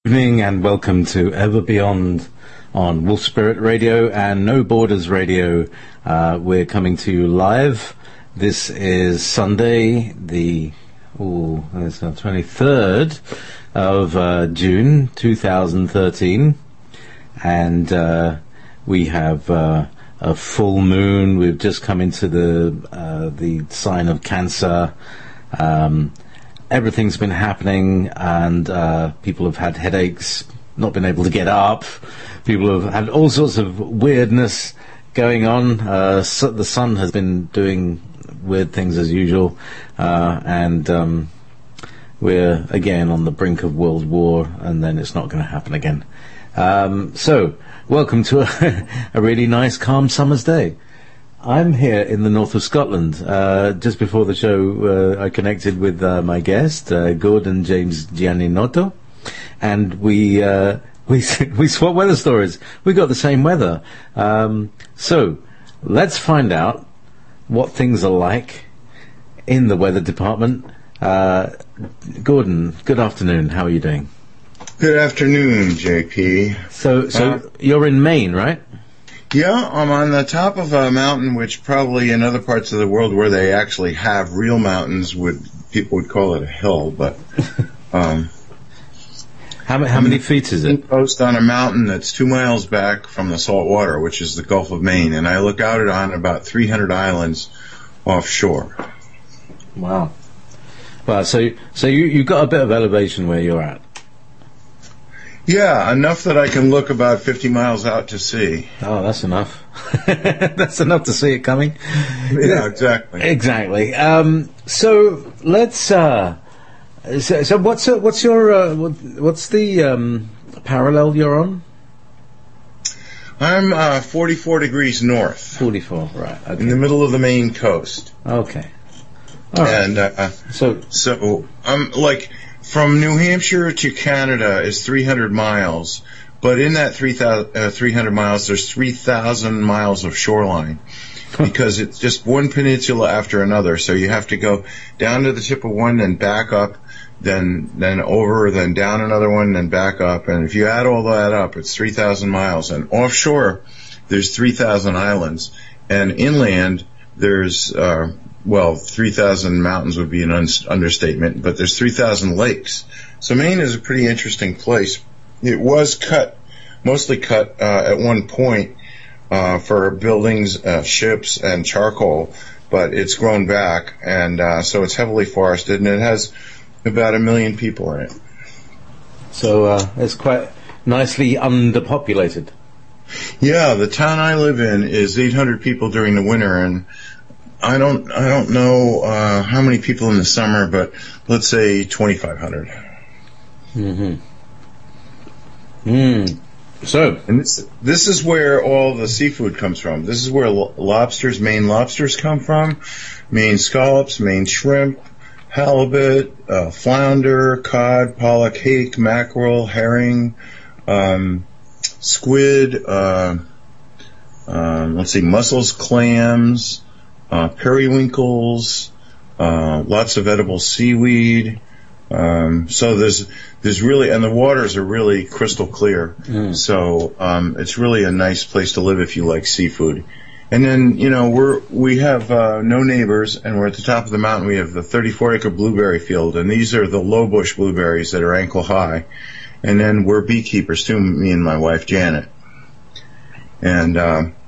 Evening and welcome to Ever Beyond on Wolf Spirit Radio and No Borders Radio. We're coming to you live. This is Sunday, the 23rd of June 2013, and we have a full moon. We've just come into the sign of Cancer. Everything's been happening, and people have had headaches, not been able to get up. People have had all sorts of weirdness going on. The sun has been doing weird things as usual, and we're again on the brink of world war, and then it's not going to happen again. So, welcome to a really nice, calm summer's day. I'm here in the north of Scotland. Just before the show, I connected with my guest, Gordon James Gianninotto, and we swap weather stories. We got the same weather. So let's find out what things are like in the weather department. Gordon, good afternoon. How are you doing? Good afternoon, JP. So you're in Maine, right? Yeah, I'm on the top of a mountain, which probably in other parts of the world where they actually have real mountains, people would call it a hill. But how many feet is it? Post on a mountain that's 2 miles back from the salt water, which is the Gulf of Maine, and I look out on about 300 islands offshore. Wow. Well, so you've got a bit of elevation where you're at. Yeah, enough that I can look about 50 miles out to sea. Oh, that's enough. That's enough to see it coming. Yeah, exactly. Exactly. So let's. So what's the parallel you're on? I'm 44 degrees north. 44, right? Okay. In the middle of the Maine coast. Okay. All right. And so I'm like. From New Hampshire to Canada is 300 miles, but in that 300 miles, there's 3,000 miles of shoreline because it's just one peninsula after another. So you have to go down to the tip of one, then back up, then over, then down another one, then back up. And if you add all that up, it's 3,000 miles. And offshore, there's 3,000 islands. And inland, there's 3,000 mountains would be an understatement, but there's 3,000 lakes. So Maine is a pretty interesting place. It was mostly cut at one point for buildings, ships, and charcoal, but it's grown back, and so it's heavily forested, and it has about 1 million people in it. So it's quite nicely underpopulated. Yeah, the town I live in is 800 people during the winter, and I don't know how many people in the summer, but let's say 2,500. So, and this is where all the seafood comes from. This is where Maine lobsters come from, Maine scallops, Maine shrimp, halibut, flounder, cod, pollock, hake, mackerel, herring, squid. Mussels, clams. Periwinkles, lots of edible seaweed. So there's really, and the waters are really crystal clear. So it's really a nice place to live if you like seafood. And then we have no neighbors, and we're at the top of the mountain. We have the 34-acre blueberry field, and these are the low bush blueberries that are ankle high. And then we're beekeepers too, me and my wife Janet. And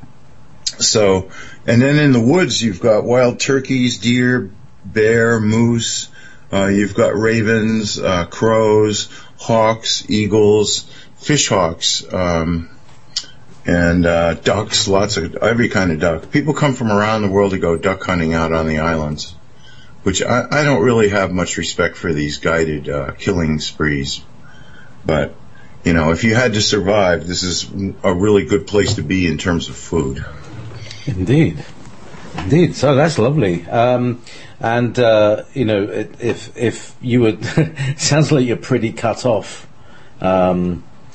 and then in the woods, you've got wild turkeys, deer, bear, moose. You've got ravens, crows, hawks, eagles, fishhawks, and ducks, lots of every kind of duck. People come from around the world to go duck hunting out on the islands, which I don't really have much respect for these guided killing sprees. But, if you had to survive, this is a really good place to be in terms of food. Indeed. So that's lovely. If you would, sounds like you're pretty cut off.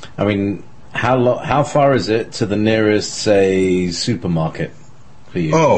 How far is it to the nearest, say, supermarket for you? Oh,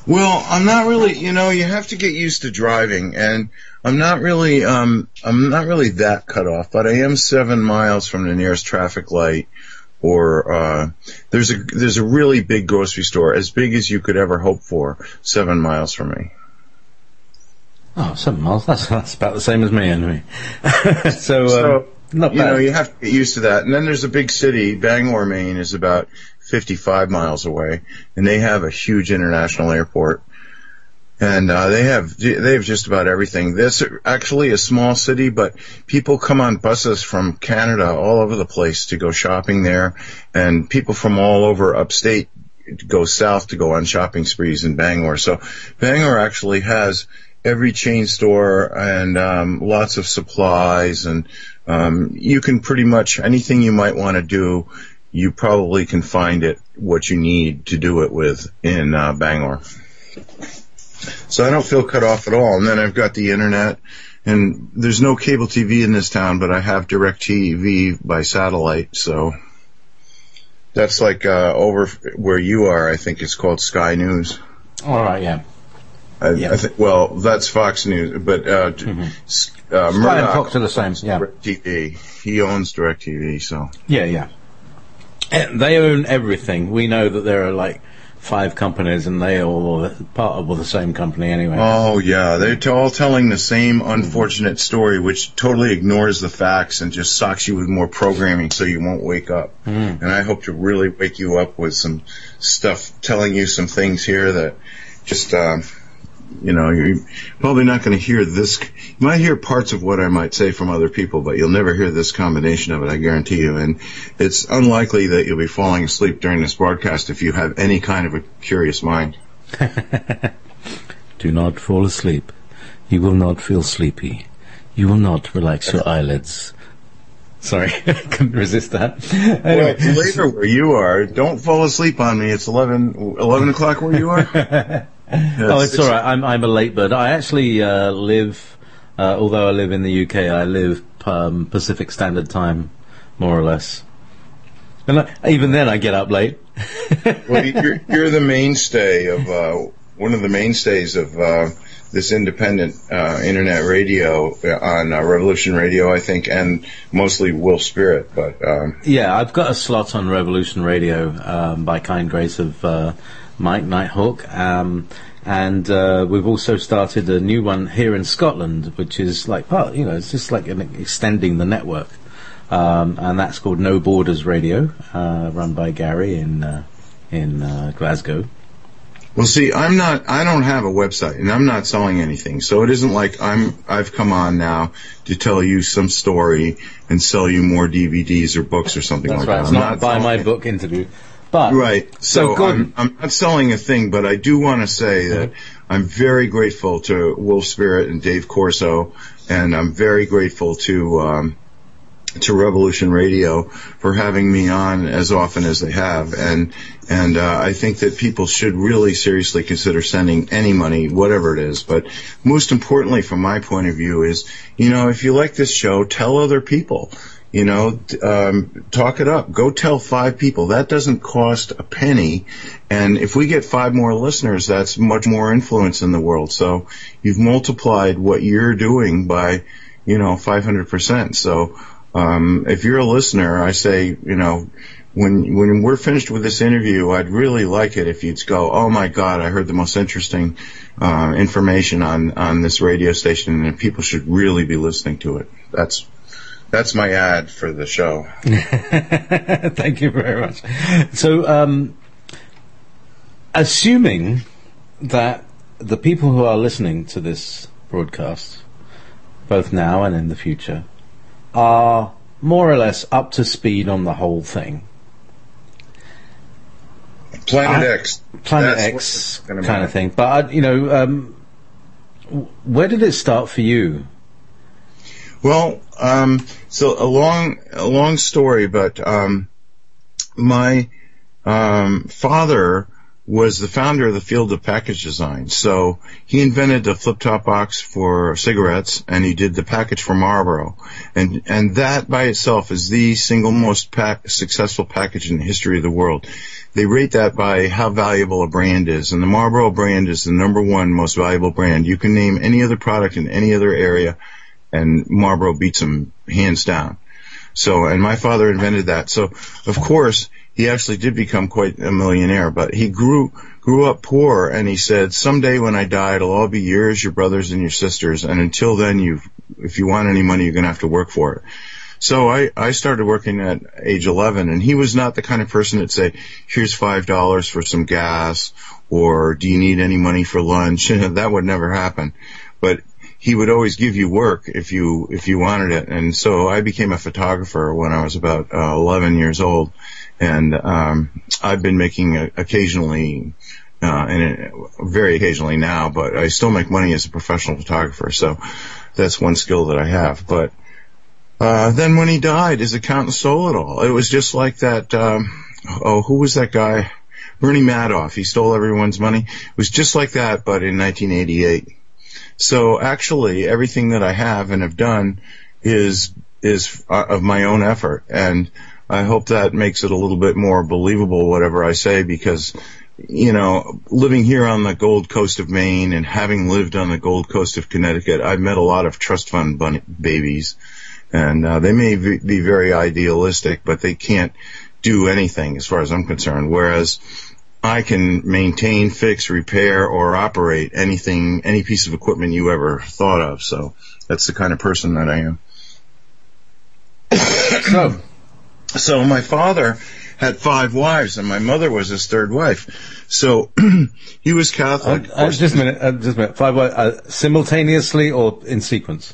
Well, I'm not really, you have to get used to driving, and I'm not really that cut off, but I am 7 miles from the nearest traffic light, or, there's a really big grocery store, as big as you could ever hope for, 7 miles from me. Oh, 7 miles. That's about the same as me, anyway. So not bad. You have to get used to that. And then there's a big city, Bangor, Maine, is about 55 miles away, and they have a huge international airport, and they have just about everything. This is actually a small city, but people come on buses from Canada all over the place to go shopping there, and people from all over upstate go south to go on shopping sprees in Bangor. So Bangor actually has every chain store and lots of supplies, and you can pretty much anything you might want to do, you probably can find it what you need to do it with in Bangor. So I don't feel cut off at all. And then I've got the internet, and there's no cable TV in this town, but I have DirecTV by satellite. So that's like over where you are. I think it's called Sky News. All right, yeah. I think, well, that's Fox News, but Sky Murdoch and Fox are the same. Yeah, DirecTV. He owns DirecTV, so yeah. And they own everything. We know that there are like 5 companies, and they all are part of the same company anyway. Oh yeah, they're all telling the same unfortunate story, which totally ignores the facts and just socks you with more programming so you won't wake up. And I hope to really wake you up with some stuff, telling you some things here that just you're probably not going to hear this. You might hear parts of what I might say from other people, but you'll never hear this combination of it, I guarantee you. And it's unlikely that you'll be falling asleep during this broadcast if you have any kind of a curious mind. Do not fall asleep. You will not feel sleepy. You will not relax your eyelids. Sorry, I couldn't resist that. Anyway. Well, it's later where you are. Don't fall asleep on me. It's 11 o'clock where you are? It's all right. I'm a late bird. I actually live, although I live in the UK, I live Pacific Standard Time, more or less. And even then, I get up late. Well, you're the mainstay of one of the mainstays of this independent internet radio on Revolution Radio, I think, and mostly Wolf Spirit. But yeah, I've got a slot on Revolution Radio by kind grace of Mike Nighthawk, and we've also started a new one here in Scotland, which is like it's just like extending the network, and that's called No Borders Radio, run by Gary in Glasgow. Well, see, I don't have a website, and I'm not selling anything, so it isn't like I've come on now to tell you some story and sell you more DVDs or books or something That's like right. that. It's not buy my book interview. But, right. So I'm not selling a thing, but I do want to say that I'm very grateful to Wolf Spirit and Dave Corso, and I'm very grateful to Revolution Radio for having me on as often as they have, and I think that people should really seriously consider sending any money, whatever it is. But most importantly, from my point of view, is if you like this show, tell other people. Talk it up. Go tell 5 people. That doesn't cost a penny. And if we get 5 more listeners, that's much more influence in the world. So you've multiplied what you're doing by, 500%. So, if you're a listener, I say, when we're finished with this interview, I'd really like it if you'd go, oh my God, I heard the most interesting, information on this radio station, and people should really be listening to it. That's my ad for the show. Thank you very much. So, assuming that the people who are listening to this broadcast, both now and in the future, are more or less up to speed on the whole thing. Planet X kind of thing. But, where did it start for you? Well, so a long story, but my father was the founder of the field of package design. So he invented the flip-top box for cigarettes, and he did the package for Marlboro. And that by itself is the single most successful package in the history of the world. they rate that by how valuable a brand is. And the Marlboro brand is the number one most valuable brand. You can name any other product in any other area, and Marlboro beats them hands down. So, and my father invented that. So, of course, he actually did become quite a millionaire, but he grew up poor, and he said, someday when I die, it'll all be yours, your brothers, and your sisters, and until then, if you want any money, you're going to have to work for it. So I started working at age 11, and he was not the kind of person that'd say, here's $5 for some gas, or do you need any money for lunch? That would never happen. But he would always give you work if you wanted it. And so I became a photographer when I was about 11 years old, and I've been making occasionally, and very occasionally now, but I still make money as a professional photographer. So that's one skill that I have. But then when he died, his accountant stole it all. It was just like that, who was that guy? Bernie Madoff. He stole everyone's money. It was just like that, but in 1988. So actually, everything that I have and have done is of my own effort. And I hope that makes it a little bit more believable, whatever I say, because, you know, living here on the Gold Coast of Maine and having lived on the Gold Coast of Connecticut, I've met a lot of trust fund babies. And they may be very idealistic, but they can't do anything as far as I'm concerned. Whereas I can maintain, fix, repair, or operate anything, any piece of equipment you ever thought of. So that's the kind of person that I am. So my father had 5 wives, and my mother was his 3rd wife. So he was Catholic. Just a minute. 5 wives simultaneously or in sequence?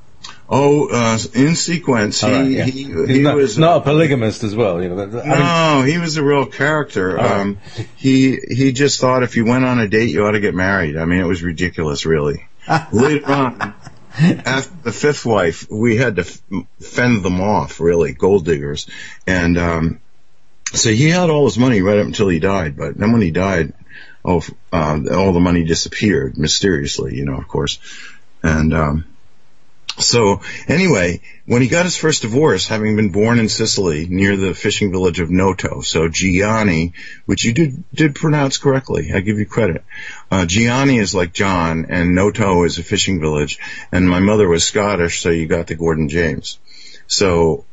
In sequence. He was not a polygamist as well, you know. No, he was a real character. Right. He just thought if you went on a date, you ought to get married. I mean, it was ridiculous, really. Later on, after the 5th wife, we had to fend them off, really, gold diggers. And so he had all his money right up until he died. But then when he died, all the money disappeared mysteriously, you know, of course. And so anyway, when he got his first divorce, having been born in Sicily near the fishing village of Noto, so Gianni, which you did pronounce correctly, I give you credit. Gianni is like John, and Noto is a fishing village, and my mother was Scottish, so you got the Gordon James. So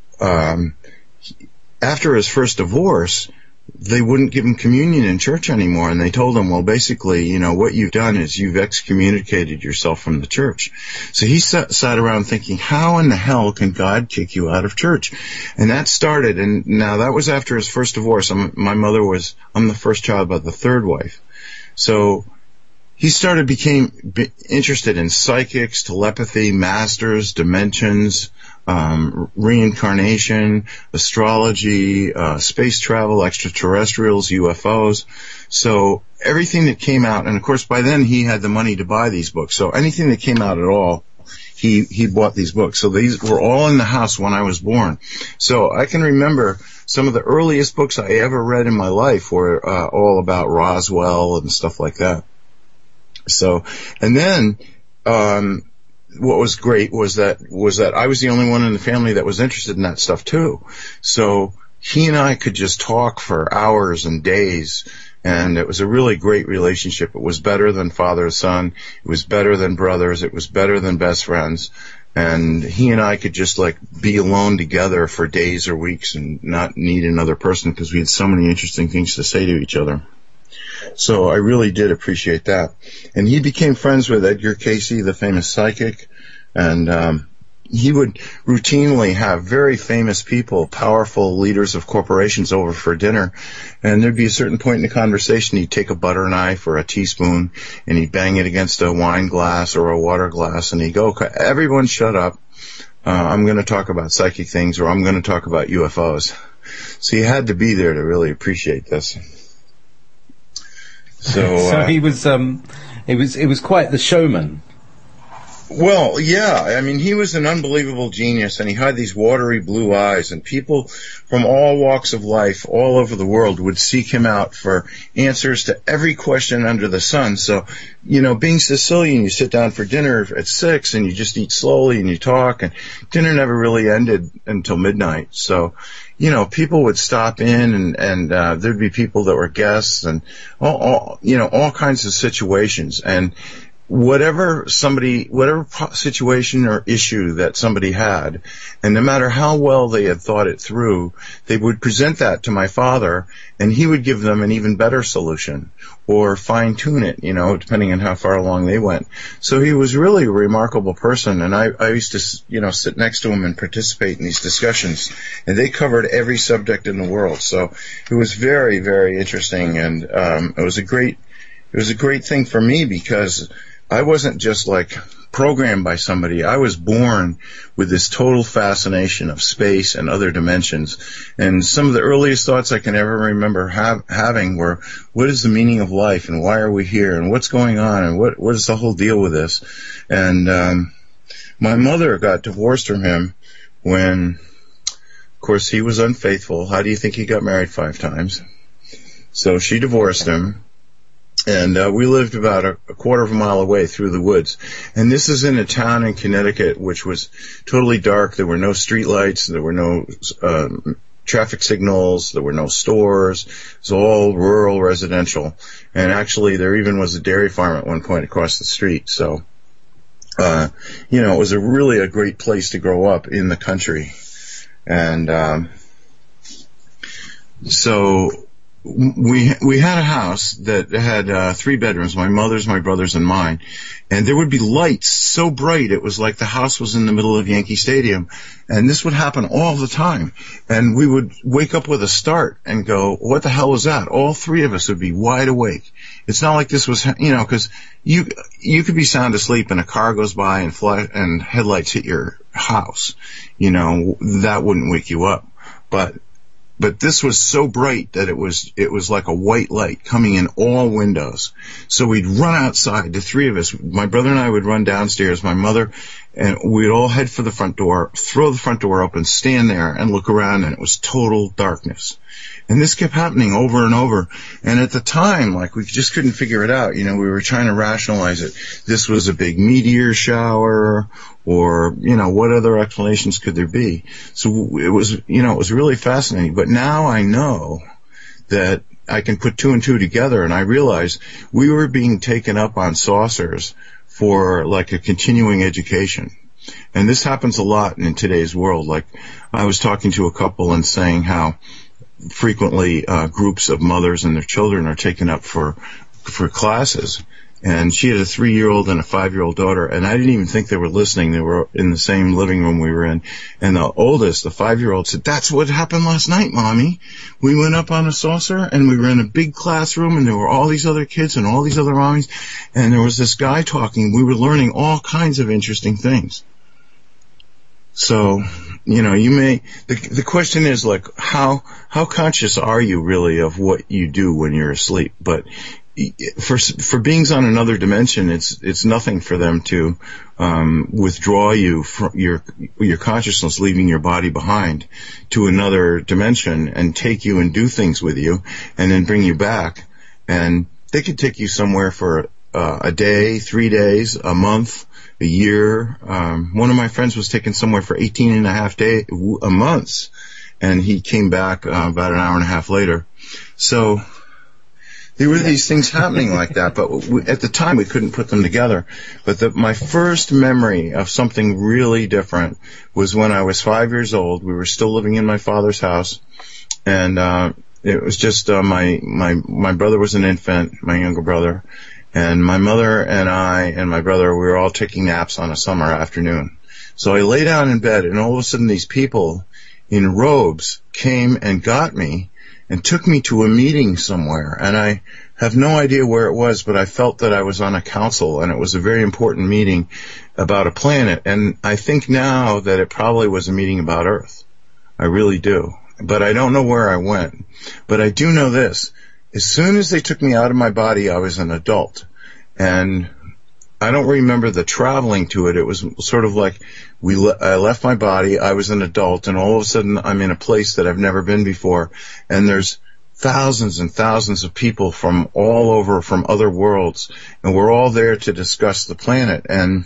after his first divorce, they wouldn't give him communion in church anymore, and they told him, well, basically, you know, what you've done is you've excommunicated yourself from the church. So he sat around thinking, how in the hell can God kick you out of church? And that started, and now that was after his first divorce. I'm the first child by the 3rd wife. So he became interested in psychics, telepathy, masters, dimensions, reincarnation, astrology, space travel, extraterrestrials, UFOs. So everything that came out, and of course by then he had the money to buy these books. So anything that came out at all, he bought these books. So these were all in the house when I was born. So I can remember some of the earliest books I ever read in my life were all about Roswell and stuff like that. So, and then what was great was that I was the only one in the family that was interested in that stuff too. So he and I could just talk for hours and days, and it was a really great relationship. It was better than father-son. It was better than brothers. It was better than best friends. And he and I could just like be alone together for days or weeks and not need another person because we had so many interesting things to say to each other. So I really did appreciate that. And he became friends with Edgar Cayce, the famous psychic, and he would routinely have very famous people, powerful leaders of corporations over for dinner, and there'd be a certain point in the conversation he'd take a butter knife or a teaspoon and he'd bang it against a wine glass or a water glass and he'd go, everyone shut up, I'm going to talk about psychic things, or I'm going to talk about UFOs. So you had to be there to really appreciate this. So he was quite the showman. Well, yeah, I mean, he was an unbelievable genius, and he had these watery blue eyes, and people from all walks of life all over the world would seek him out for answers to every question under the sun. So, being Sicilian, you sit down for dinner at 6 and you just eat slowly and you talk, and dinner never really ended until midnight. So, people would stop in and there'd be people that were guests and all kinds of situations. And whatever situation or issue that somebody had, and no matter how well they had thought it through, they would present that to my father, and he would give them an even better solution, or fine-tune it, depending on how far along they went. So he was really a remarkable person, and I used to, sit next to him and participate in these discussions, and they covered every subject in the world. So it was very, very interesting, and it was a great thing for me, because I wasn't just programmed by somebody. I was born with this total fascination of space and other dimensions. And some of the earliest thoughts I can ever remember having were, what is the meaning of life, and why are we here, and what's going on, and what is the whole deal with this? And my mother got divorced from him when, of course, he was unfaithful. How do you think he got married 5 times? So she divorced him. And we lived about a quarter of a mile away through the woods. And this is in a town in Connecticut which was totally dark. There were no street lights. There were no traffic signals. There were no stores. It was all rural residential. And actually, there even was a dairy farm at one point across the street. So, it was really a great place to grow up in the country. And so we had a house that had 3 bedrooms, my mother's, my brother's, and mine, and there would be lights so bright it was like the house was in the middle of Yankee Stadium, and this would happen all the time. And we would wake up with a start and go, what the hell was that? All 3 of us would be wide awake. It's not like this was, because you could be sound asleep and a car goes by and headlights hit your house. That wouldn't wake you up. But this was so bright that it was like a white light coming in all windows. So we'd run outside, the 3 of us. My brother and I would run downstairs, my mother, and we'd all head for the front door, throw the front door open, stand there and look around, and it was total darkness. And this kept happening over and over. And at the time, we just couldn't figure it out. We were trying to rationalize it. This was a big meteor shower, or, what other explanations could there be? So it was really fascinating. But now I know that I can put 2 and 2 together, and I realize we were being taken up on saucers for a continuing education. And this happens a lot in today's world. I was talking to a couple and saying how frequently groups of mothers and their children are taken up for classes. And she had a 3-year-old and a 5-year-old daughter, and I didn't even think they were listening. They were in the same living room we were in. And the oldest, the 5-year-old, said, "That's what happened last night, Mommy. We went up on a saucer, and we were in a big classroom, and there were all these other kids and all these other mommies, and there was this guy talking. We were learning all kinds of interesting things." So, the question is how conscious are you really of what you do when you're asleep? But for beings on another dimension, it's nothing for them to withdraw you from your consciousness, leaving your body behind, to another dimension and take you and do things with you, and then bring you back. And they could take you somewhere for a day, 3 days, a month, a year. One of my friends was taken somewhere for 18 and a half months, and he came back about an hour and a half later. So there were these things happening like that, but at the time we couldn't put them together. But my first memory of something really different was when I was 5 years old. We were still living in my father's house, and it was just my brother was an infant, my younger brother, and my mother and I and my brother, we were all taking naps on a summer afternoon. So I lay down in bed, and all of a sudden these people in robes came and got me and took me to a meeting somewhere. And I have no idea where it was, but I felt that I was on a council, and it was a very important meeting about a planet. And I think now that it probably was a meeting about Earth. I really do. But I don't know where I went. But I do know this. As soon as they took me out of my body, I was an adult. And I don't remember the traveling to it. It was sort of like I left my body. I was an adult, and all of a sudden I'm in a place that I've never been before, and there's thousands and thousands of people from all over, from other worlds, and we're all there to discuss the planet. And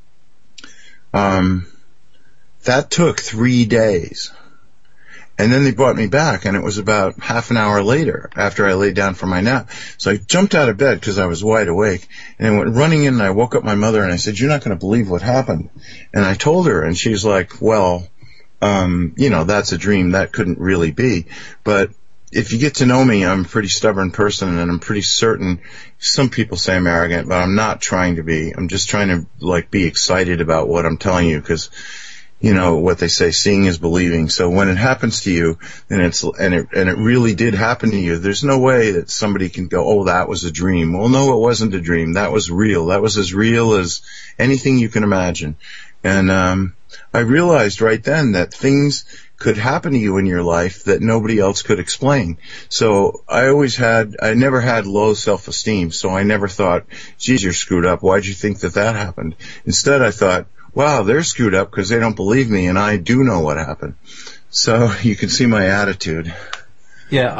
that took 3 days. And then they brought me back, and it was about half an hour later after I laid down for my nap. So I jumped out of bed because I was wide awake, and I went running in, and I woke up my mother, and I said, "You're not going to believe what happened." And I told her, and she's like, "Well, that's a dream. That couldn't really be." But if you get to know me, I'm a pretty stubborn person, and I'm pretty certain. Some people say I'm arrogant, but I'm not trying to be. I'm just trying to be excited about what I'm telling you, because what they say, seeing is believing. So when it happens to you, and it really did happen to you, there's no way that somebody can go, "Oh, that was a dream." Well, no, it wasn't a dream. That was real. That was as real as anything you can imagine. And I realized right then that things could happen to you in your life that nobody else could explain. So I never had low self-esteem. So I never thought, "Geez, you're screwed up. Why'd you think that happened?" Instead, I thought, "Wow, they're screwed up because they don't believe me, and I do know what happened." So you can see my attitude. Yeah,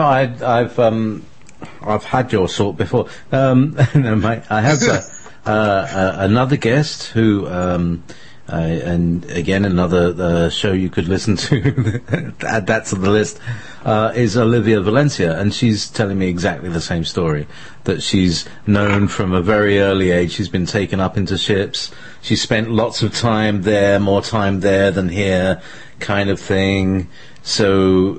I've had your sort before. I have another guest who, and again another show you could listen to. Add that to the list. Is Olivia Valencia, and she's telling me exactly the same story. That she's known from a very early age. She's been taken up into ships. She spent lots of time there, more time there than here, kind of thing. So,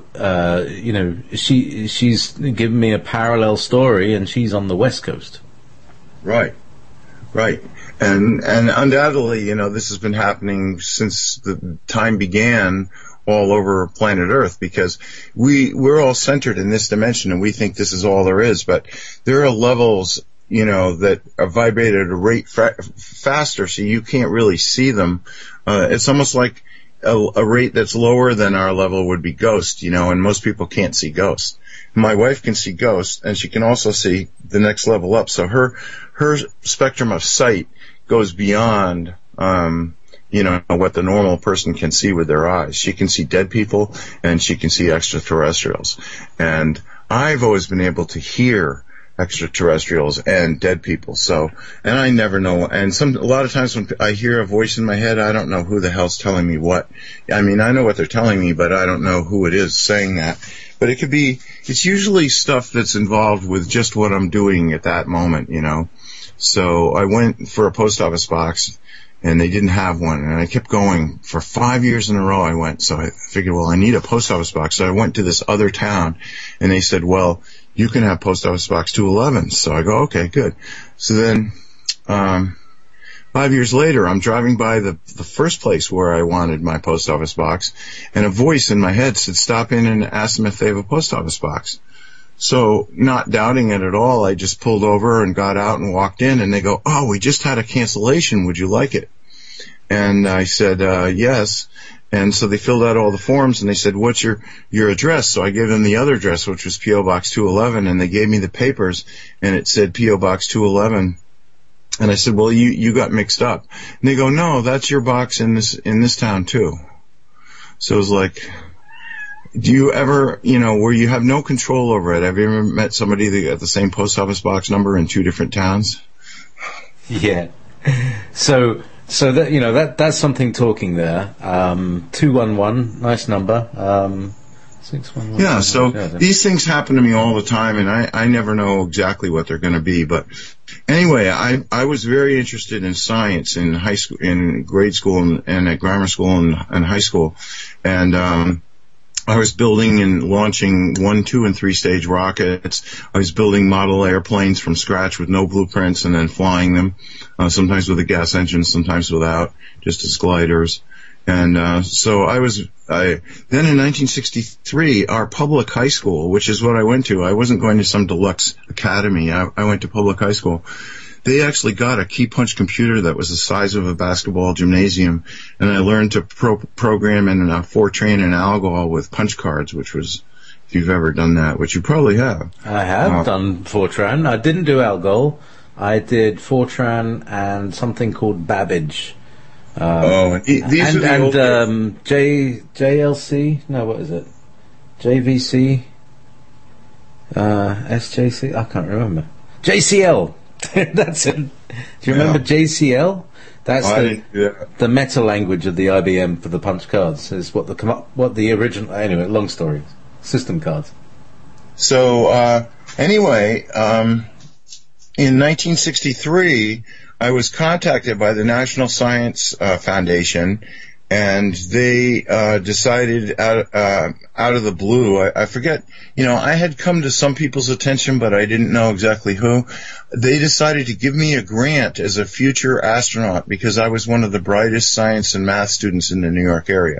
she's given me a parallel story, and she's on the West Coast. Right. And undoubtedly, this has been happening since the time began all over planet Earth, because we're all centered in this dimension, and we think this is all there is. But there are levels, that are vibrated at a rate faster, so you can't really see them. It's almost like a rate that's lower than our level would be ghost, and most people can't see ghosts. My wife can see ghosts, and she can also see the next level up. So her spectrum of sight goes beyond, what the normal person can see with their eyes. She can see dead people, and she can see extraterrestrials. And I've always been able to hear extraterrestrials and dead people. So, and I never know. And a lot of times when I hear a voice in my head, I don't know who the hell's telling me what. I mean, I know what they're telling me, but I don't know who it is saying that. But it's usually stuff that's involved with just what I'm doing at that moment, So I went for a post office box, and they didn't have one, and I kept going. For 5 years in a row I went, so I figured, well, I need a post office box. So I went to this other town, and they said, "Well, you can have post office box 211. So I go, "Okay, good." So then 5 years later, I'm driving by the first place where I wanted my post office box, and a voice in my head said, "Stop in and ask them if they have a post office box." So, not doubting it at all, I just pulled over and got out and walked in, and they go, "Oh, we just had a cancellation. Would you like it?" And I said, yes. And so they filled out all the forms, and they said, "What's your address?" So I gave them the other address, which was P.O. Box 211, and they gave me the papers, and it said P.O. Box 211. And I said, "Well, you got mixed up." And they go, "No, that's your box in this town too." So it was like, do you ever, where you have no control over it, have you ever met somebody that got the same post office box number in two different towns? Yeah. So that's something talking there. 211, nice number. 611. Yeah, so these things happen to me all the time, and I never know exactly what they're going to be. But anyway, I was very interested in science in high school, in grade school, and at grammar school and high school, and I was building and launching 1, 2, and 3 stage rockets. I was building model airplanes from scratch with no blueprints and then flying them, sometimes with a gas engine, sometimes without, just as gliders. And so then in 1963, our public high school, which is what I went to, I wasn't going to some deluxe academy. I went to public high school. They actually got a key punch computer that was the size of a basketball gymnasium, and I learned to program in Fortran and Algol with punch cards, which was, if you've ever done that, which you probably have. I have done Fortran. I didn't do Algol. I did Fortran and something called Babbage. These are the JLC? No, what is it? JVC? SJC? I can't remember. JCL! That's it. Do you remember JCL? That's the meta language of the IBM for the punch cards. Is what the original. Anyway, long story. System cards. So anyway, in 1963, I was contacted by the National Science Foundation, and they decided out of the blue, I forget, I had come to some people's attention, but I didn't know exactly who. They decided to give me a grant as a future astronaut because I was one of the brightest science and math students in the New York area.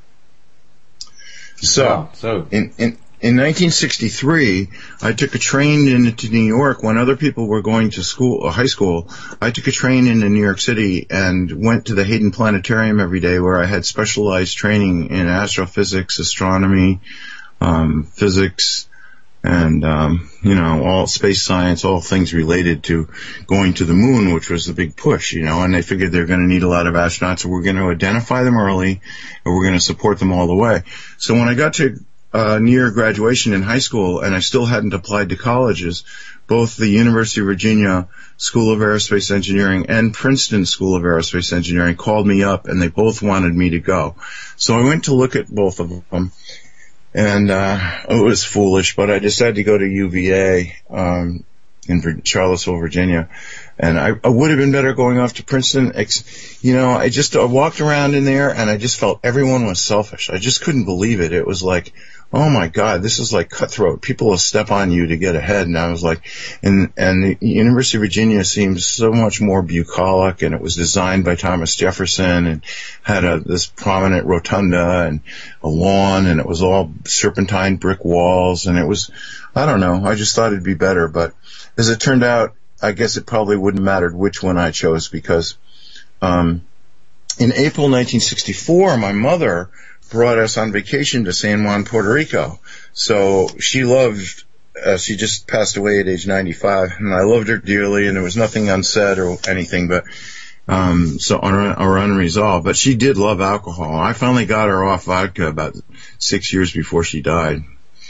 So in 1963, I took a train into New York when other people were going to high school. I took a train into New York City and went to the Hayden Planetarium every day, where I had specialized training in astrophysics, astronomy, physics, and, all space science, all things related to going to the moon, which was the big push, and they figured they're going to need a lot of astronauts, so we're going to identify them early, and we're going to support them all the way. So when I got to near graduation in high school, and I still hadn't applied to colleges, both the University of Virginia School of Aerospace Engineering and Princeton School of Aerospace Engineering called me up, and they both wanted me to go. So I went to look at both of them, and it was foolish, but I decided to go to UVA in Charlottesville, Virginia. And I would have been better going off to Princeton. I walked around in there, and I just felt everyone was selfish. I just couldn't believe it. It was like, oh my God, this is like cutthroat. People will step on you to get ahead. And I was like, and the University of Virginia seems so much more bucolic, and it was designed by Thomas Jefferson and had this prominent rotunda and a lawn, and it was all serpentine brick walls. And it was, I don't know, I just thought it'd be better. But as it turned out, I guess it probably wouldn't matter which one I chose, because in April 1964, my mother brought us on vacation to San Juan, Puerto Rico. So she just passed away at age 95, and I loved her dearly, and there was nothing unsaid or anything, but or unresolved. But she did love alcohol. I finally got her off vodka about 6 years before she died.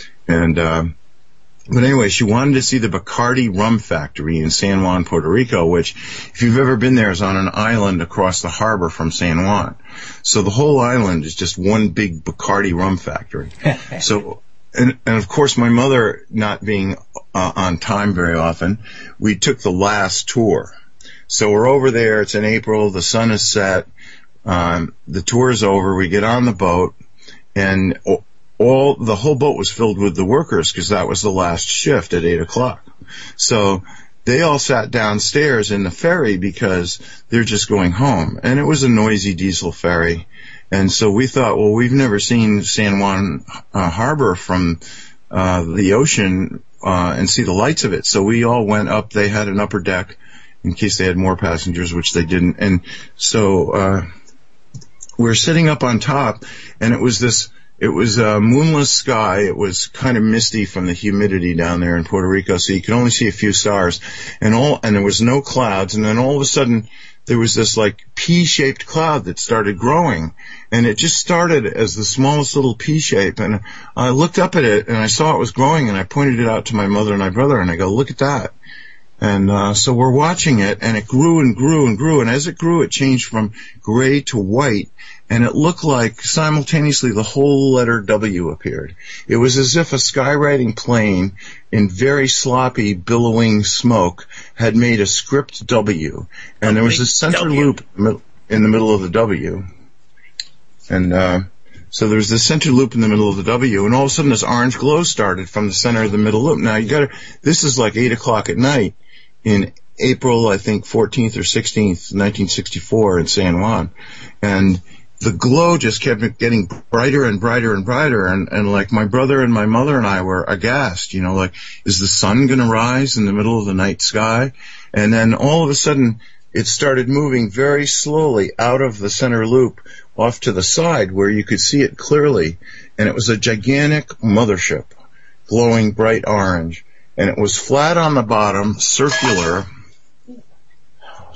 But anyway, she wanted to see the Bacardi rum factory in San Juan, Puerto Rico, which, if you've ever been there, is on an island across the harbor from San Juan. So the whole island is just one big Bacardi rum factory. So, and of course, my mother not being on time very often, we took the last tour. So we're over there. It's in April. The sun is set. The tour is over. We get on the boat, and the whole boat was filled with the workers, because that was the last shift at 8 o'clock. So they all sat downstairs in the ferry because they're just going home. And it was a noisy diesel ferry. And so we thought, well, we've never seen San Juan Harbor from the ocean and see the lights of it. So we all went up. They had an upper deck in case they had more passengers, which they didn't. And so we're sitting up on top, and it was a moonless sky. It was kind of misty from the humidity down there in Puerto Rico, so you could only see a few stars, and there was no clouds. And then all of a sudden, there was this like pea-shaped cloud that started growing, and it just started as the smallest little pea shape. And I looked up at it, and I saw it was growing, and I pointed it out to my mother and my brother, and I go, "Look at that." And so we're watching it, and it grew and grew and grew, and as it grew, it changed from gray to white. And it looked like simultaneously the whole letter W appeared. It was as if a skywriting plane in very sloppy, billowing smoke had made a script W. And there was a center loop in the middle of the W. And so there was this center loop in the middle of the W, and all of a sudden this orange glow started from the center of the middle loop. Now this is like 8 o'clock at night in April, I think 14th or 16th, 1964 in San Juan. And the glow just kept getting brighter and brighter and brighter, and like my brother and my mother and I were aghast, like, is the sun going to rise in the middle of the night sky? And then all of a sudden, it started moving very slowly out of the center loop off to the side where you could see it clearly, and it was a gigantic mothership, glowing bright orange, and it was flat on the bottom, circular,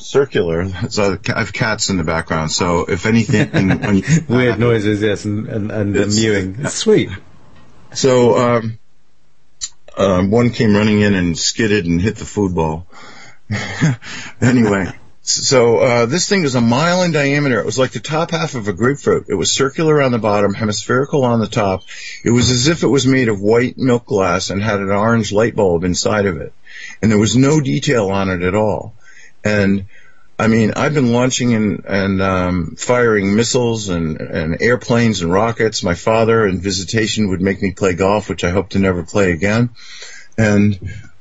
circular. So I have cats in the background, so if anything... Weird noises, yes, and mewing. It's sweet. So one came running in and skidded and hit the food bowl. Anyway, so this thing was a mile in diameter. It was like the top half of a grapefruit. It was circular on the bottom, hemispherical on the top. It was as if it was made of white milk glass and had an orange light bulb inside of it. And there was no detail on it at all. And I mean, I've been launching and firing missiles and airplanes and rockets. My father in visitation would make me play golf, which I hope to never play again. And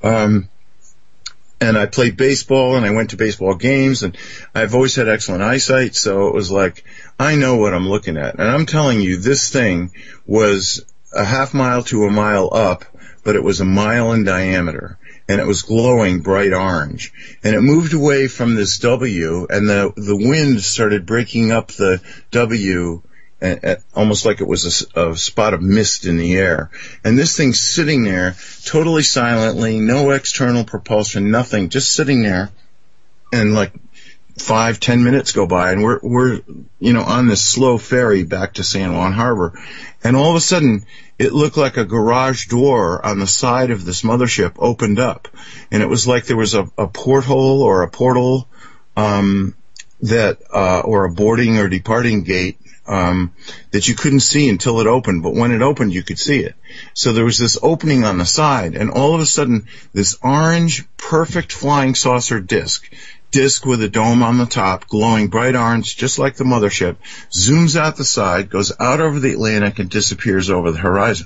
I played baseball, and I went to baseball games, and I've always had excellent eyesight, so it was like, I know what I'm looking at. And I'm telling you, this thing was a half mile to a mile up, but it was a mile in diameter, and it was glowing bright orange. And it moved away from this W, and the wind started breaking up the W, almost like it was a spot of mist in the air. And this thing's sitting there totally silently, no external propulsion, nothing, just sitting there. And like 5-10 minutes go by, and we're on this slow ferry back to San Juan Harbor. And all of a sudden, it looked like a garage door on the side of this mothership opened up. And it was like there was a porthole or a portal, or a boarding or departing gate, that you couldn't see until it opened, but when it opened, you could see it. So there was this opening on the side, and all of a sudden, this orange, perfect flying saucer disc with a dome on the top, glowing bright orange, just like the mothership, zooms out the side, goes out over the Atlantic, and disappears over the horizon.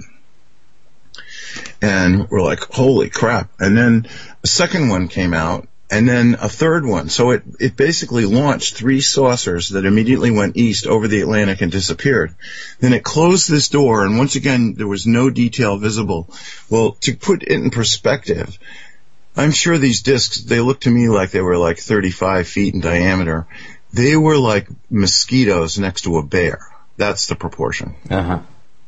And we're like, holy crap. And then a second one came out, and then a third one. So it basically launched 3 saucers that immediately went east over the Atlantic and disappeared. Then it closed this door, and once again, there was no detail visible. Well, to put it in perspective, I'm sure these discs, they looked to me like they were like 35 feet in diameter. They were like mosquitoes next to a bear. That's the proportion. Uh-huh.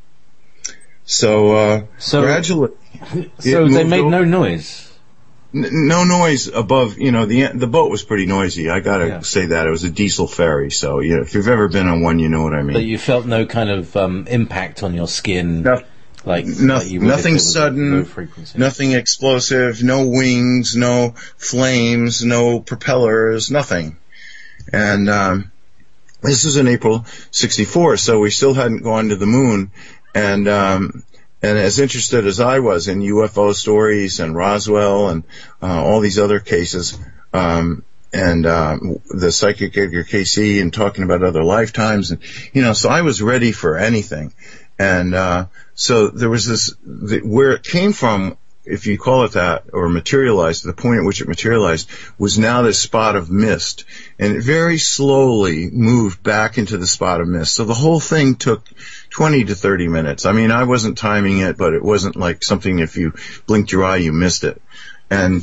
So gradually... So they made no noise? No noise above, the boat was pretty noisy. I gotta say that. It was a diesel ferry, so, if you've ever been on one, you know what I mean. But you felt no kind of impact on your skin? No. Nothing sudden, nothing explosive, no wings, no flames, no propellers, nothing. And this was in April '64, so we still hadn't gone to the moon. And as interested as I was in UFO stories and Roswell and all these other cases, and the psychic Edgar Cayce and talking about other lifetimes, and so I was ready for anything. And so there was this, where it came from, if you call it that, or materialized, the point at which it materialized, was now this spot of mist. And it very slowly moved back into the spot of mist. So the whole thing took 20 to 30 minutes. I mean, I wasn't timing it, but it wasn't like something if you blinked your eye, you missed it. And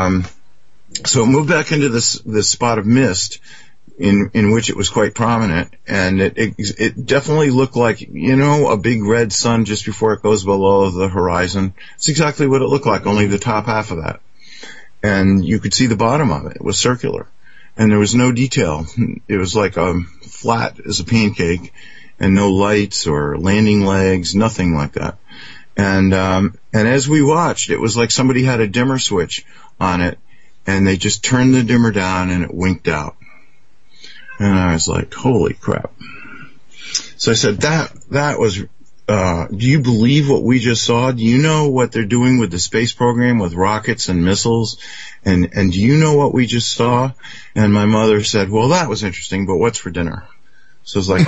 so it moved back into this spot of mist, in which it was quite prominent, and it definitely looked like, a big red sun just before it goes below the horizon. It's exactly what it looked like, only the top half of that. And you could see the bottom of it. It was circular. And there was no detail. It was like flat as a pancake, and no lights or landing legs, nothing like that. And as we watched, it was like somebody had a dimmer switch on it, and they just turned the dimmer down, and it winked out. And I was like, holy crap. So I said, that was, do you believe what we just saw? Do you know what they're doing with the space program with rockets and missiles? And do you know what we just saw? And my mother said, well, that was interesting, but what's for dinner? So it's like,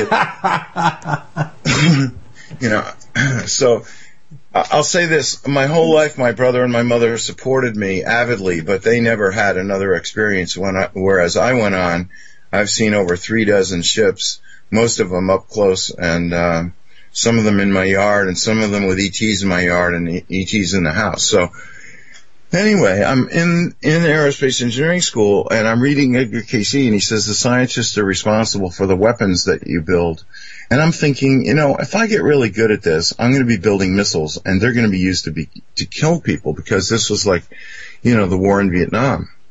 I couldn't get, so I'll say this, my whole life, my brother and my mother supported me avidly, but they never had another experience whereas I went on. I've seen over 36 ships, most of them up close, and some of them in my yard, and some of them with ETs in my yard and ETs in the house. So anyway, I'm in aerospace engineering school, and I'm reading Edgar Cayce, and he says the scientists are responsible for the weapons that you build. And I'm thinking, if I get really good at this, I'm going to be building missiles, and they're going to be used to kill people, because this was like, the war in Vietnam.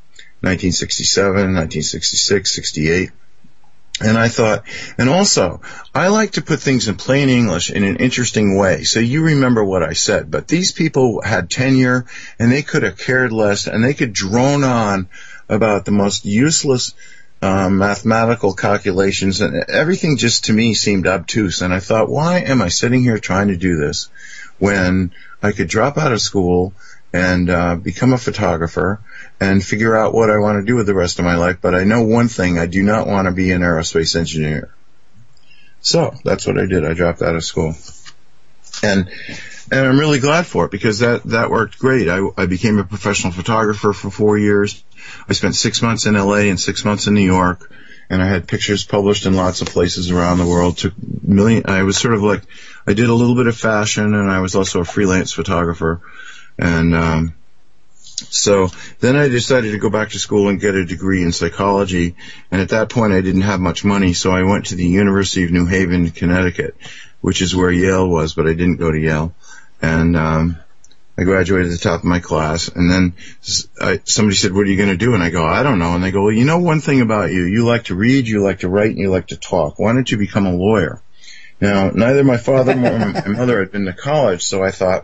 1967, 1966, 68. And I thought, and also, I like to put things in plain English in an interesting way. So you remember what I said, but these people had tenure and they could have cared less and they could drone on about the most useless mathematical calculations, and everything just to me seemed obtuse. And I thought, why am I sitting here trying to do this when I could drop out of school and become a photographer and figure out what I want to do with the rest of my life? But I know one thing, I do not want to be an aerospace engineer. So that's what I did. I dropped out of school. And I'm really glad for it, because that worked great. I became a professional photographer for 4 years. I spent 6 months in LA and 6 months in New York, and I had pictures published in lots of places around the world. I was sort of like, I did a little bit of fashion, and I was also a freelance photographer. And so then I decided to go back to school and get a degree in psychology. And at that point, I didn't have much money, so I went to the University of New Haven, Connecticut, which is where Yale was, but I didn't go to Yale. And I graduated at the top of my class. And then somebody said, what are you going to do? And I go, I don't know. And they go, well, you know one thing about you. You like to read, you like to write, and you like to talk. Why don't you become a lawyer? Now, neither my father nor my mother had been to college, so I thought,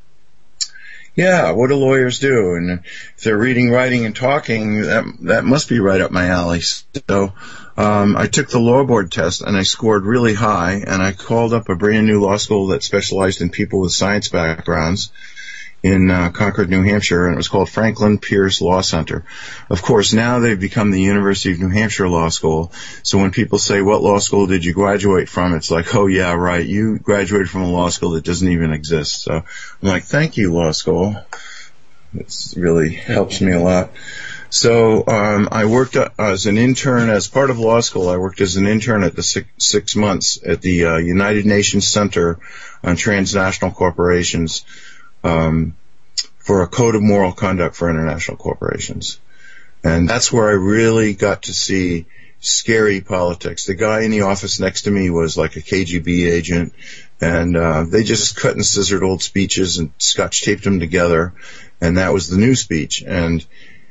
yeah, what do lawyers do? And if they're reading, writing, and talking, that must be right up my alley. So I took the law board test, and I scored really high, and I called up a brand new law school that specialized in people with science backgrounds in Concord, New Hampshire, and it was called Franklin Pierce Law Center. Of course, now they've become the University of New Hampshire Law School. So when people say, what law school did you graduate from? It's like, oh, yeah, right. You graduated from a law school that doesn't even exist. So I'm like, thank you, law school. It really helps me a lot. So I worked as an intern, as part of law school. I worked as an intern at the 6 months at the United Nations Center on Transnational Corporations, for a code of moral conduct for international corporations. And that's where I really got to see scary politics. The guy in the office next to me was like a KGB agent, and they just cut and scissored old speeches and scotch taped them together, and that was the new speech. And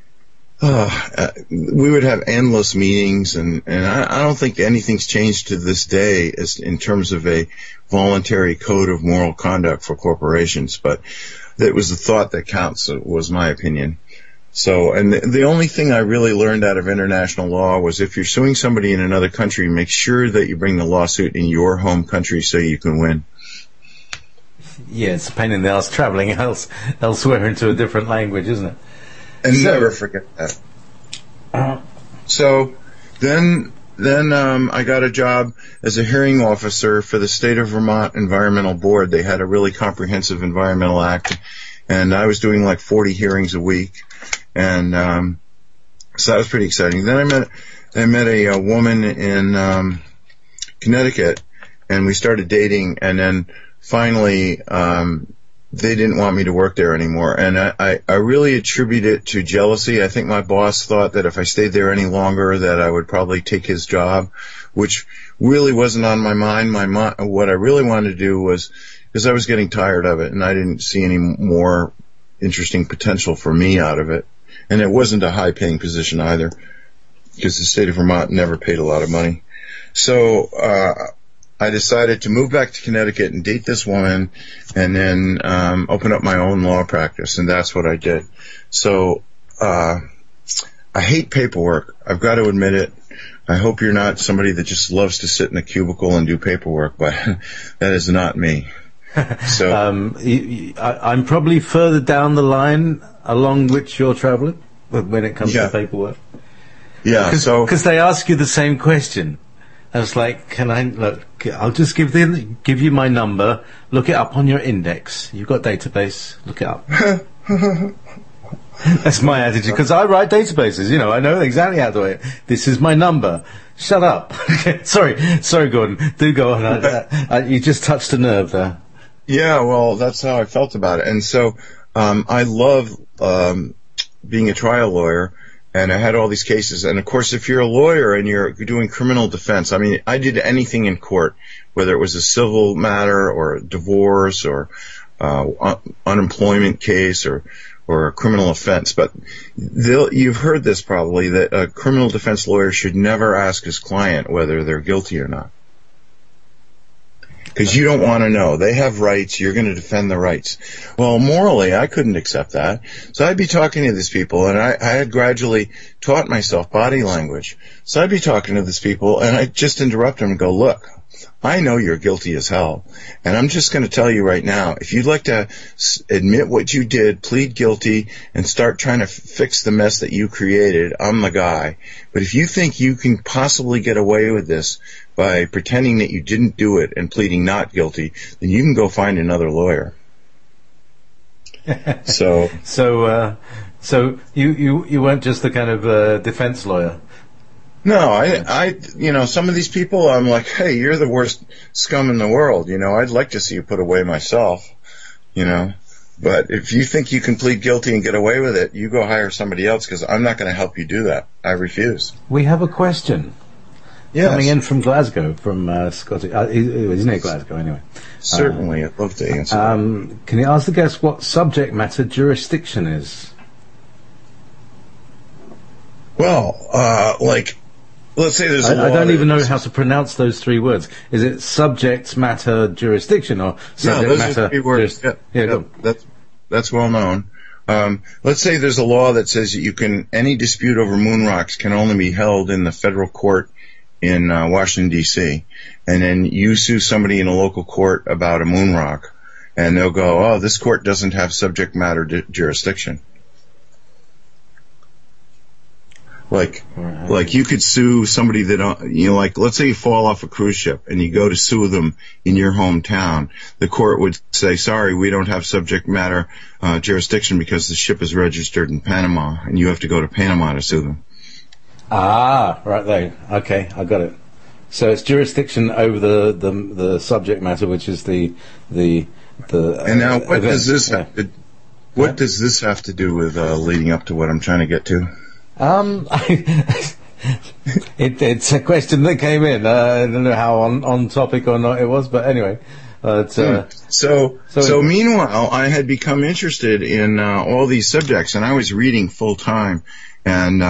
we would have endless meetings, and I don't think anything's changed to this day as in terms of a voluntary code of moral conduct for corporations, but that was the thought that counts, was my opinion. So, and the only thing I really learned out of international law was if you're suing somebody in another country, make sure that you bring the lawsuit in your home country so you can win. Yeah, it's a pain in the ass traveling elsewhere into a different language, isn't it? And never forget that. So then I got a job as a hearing officer for the State of Vermont Environmental Board. They had a really comprehensive environmental act, and I was doing like 40 hearings a week, and so that was pretty exciting. Then I met a woman in Connecticut, and we started dating, and then finally they didn't want me to work there anymore. And I really attribute it to jealousy. I think my boss thought that if I stayed there any longer that I would probably take his job, which really wasn't on my mind. What I really wanted to do was, because I was getting tired of it and I didn't see any more interesting potential for me out of it. And it wasn't a high paying position either, because the state of Vermont never paid a lot of money. So, I decided to move back to Connecticut and date this woman, and then open up my own law practice, and that's what I did. So I hate paperwork. I've got to admit it. I hope you're not somebody that just loves to sit in a cubicle and do paperwork, but that is not me. So I'm probably further down the line along which you're traveling when it comes to paperwork. Yeah, because they ask you the same question. I was like, I'll just give you my number, look it up on your index. You've got database, look it up. That's my attitude, because I write databases, I know exactly how to do it. This is my number. Shut up. Sorry, Gordon. Do go on. You just touched a nerve there. Yeah, well, that's how I felt about it. And so, I love, being a trial lawyer. And I had all these cases. And, of course, if you're a lawyer and you're doing criminal defense, I mean, I did anything in court, whether it was a civil matter or a divorce or unemployment case or or a criminal offense. But you've heard this probably, that a criminal defense lawyer should never ask his client whether they're guilty or not. Because you don't want to know. They have rights. You're going to defend the rights. Well, morally, I couldn't accept that. So I'd be talking to these people, and I had gradually taught myself body language. So I'd be talking to these people, and I'd just interrupt them and go, look, I know you're guilty as hell, and I'm just going to tell you right now, if you'd like to admit what you did, plead guilty, and start trying to fix the mess that you created, I'm the guy. But if you think you can possibly get away with this by pretending that you didn't do it and pleading not guilty, then you can go find another lawyer. So you weren't just the kind of defense lawyer. No, I, some of these people, I'm like, hey, you're the worst scum in the world. I'd like to see you put away myself, But if you think you can plead guilty and get away with it, you go hire somebody else, because I'm not going to help you do that. I refuse. We have a question. Yes. Coming in from Glasgow, from Scotty. He's near Glasgow, anyway. Certainly, I'd love to answer. Can you ask the guest what subject matter jurisdiction is? Well, let's say there's a law. I don't even know how to pronounce those three words. Is it subject matter jurisdiction or subject matter? Are 3 words. That's well known. Let's say there's a law that says that any dispute over moon rocks can only be held in the federal court in Washington, D.C., and then you sue somebody in a local court about a moon rock, and they'll go, oh, this court doesn't have subject matter jurisdiction. Like you could sue somebody that, let's say you fall off a cruise ship and you go to sue them in your hometown. The court would say, sorry, we don't have subject matter jurisdiction because the ship is registered in Panama, and you have to go to Panama to sue them. Ah, right there. Okay, I got it. So it's jurisdiction over the subject matter, which is the. And now, what does this does this have to do with leading up to what I'm trying to get to? It's a question that came in. I don't know how on topic or not it was, but anyway. So meanwhile, I had become interested in all these subjects, and I was reading full time, and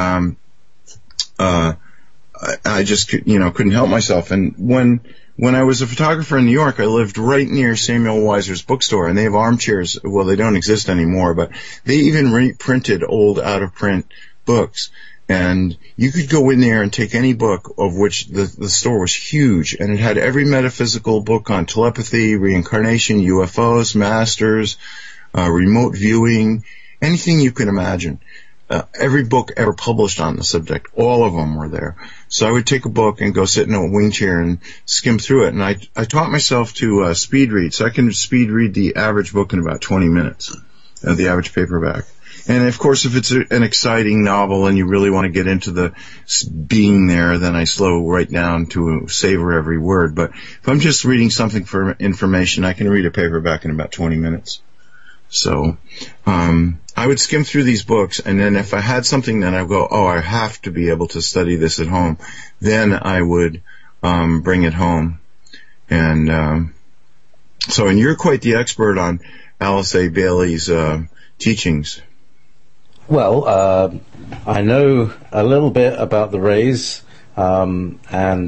I just couldn't help myself. And when I was a photographer in New York, I lived right near Samuel Weiser's bookstore, and they have armchairs. Well, they don't exist anymore, but they even reprinted old out of print books, and you could go in there and take any book, of which the store was huge, and it had every metaphysical book on telepathy, reincarnation, UFOs, masters, remote viewing, anything you can imagine. Every book ever published on the subject, all of them were there. So I would take a book and go sit in a wing chair and skim through it, and I taught myself to speed read, so I can speed read the average book in about 20 minutes, the average paperback. And of course, if it's an exciting novel and you really want to get into the being there, then I slow right down to savor every word. But if I'm just reading something for information, I can read a paperback in about 20 minutes. So I would skim through these books, and then if I had something, then I'd go, oh, I have to be able to study this at home. Then I would bring it home. And and you're quite the expert on Alice A. Bailey's teachings. Well, I know a little bit about the rays, and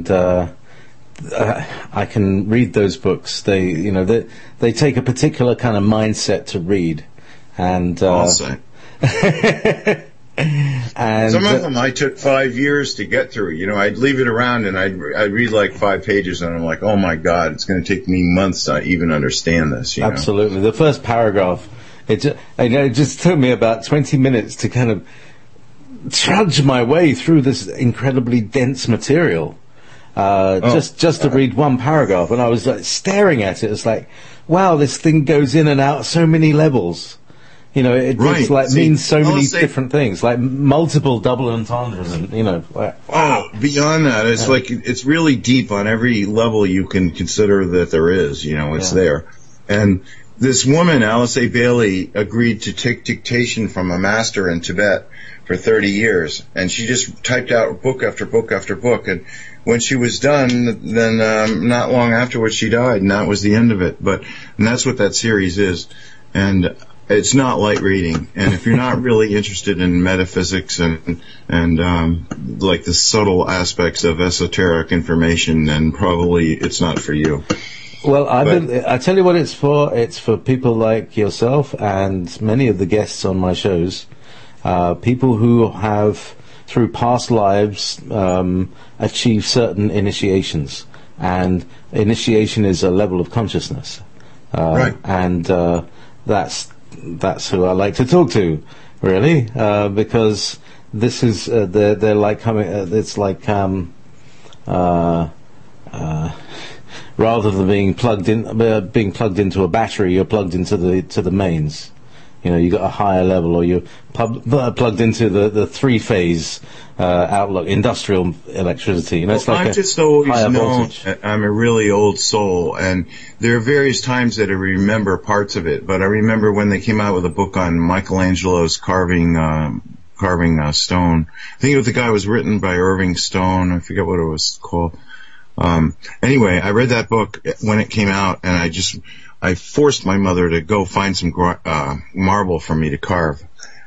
I can read those books. They take a particular kind of mindset to read, and also. And some of them I took 5 years to get through. I'd leave it around and I'd read like 5 pages, and I'm like, oh my God, it's going to take me months to even understand this. Absolutely, the first paragraph. It just took me about 20 minutes to kind of trudge my way through this incredibly dense material, just to read one paragraph. And I was like staring at it. It's like, wow, this thing goes in and out so many levels. It's like means so many different things, like multiple double entendres, and like, wow. Beyond that, it's like it's really deep on every level you can consider that there is. It's there, and. This woman, Alice A. Bailey, agreed to take dictation from a master in Tibet for 30 years, and she just typed out book after book after book, and when she was done, then not long afterwards she died, and that was the end of it. And that's what that series is. And it's not light reading. And if you're not really interested in metaphysics and like the subtle aspects of esoteric information, then probably it's not for you. Well, I tell you what it's for. It's for people like yourself and many of the guests on my shows, people who have, through past lives, achieved certain initiations. And initiation is a level of consciousness. Right. And that's who I like to talk to, really, because this is they're like coming. It's like rather than being plugged into a battery, you're plugged into the mains. You know, you got a higher level, or you're plugged into the three-phase outlook, industrial electricity. You know, it's like I've just always known voltage. I'm a really old soul, and there are various times that I remember parts of it. But I remember when they came out with a book on Michelangelo's carving stone. I think the guy was written by Irving Stone. I forget what it was called. Anyway, I read that book when it came out, and I forced my mother to go find some marble for me to carve.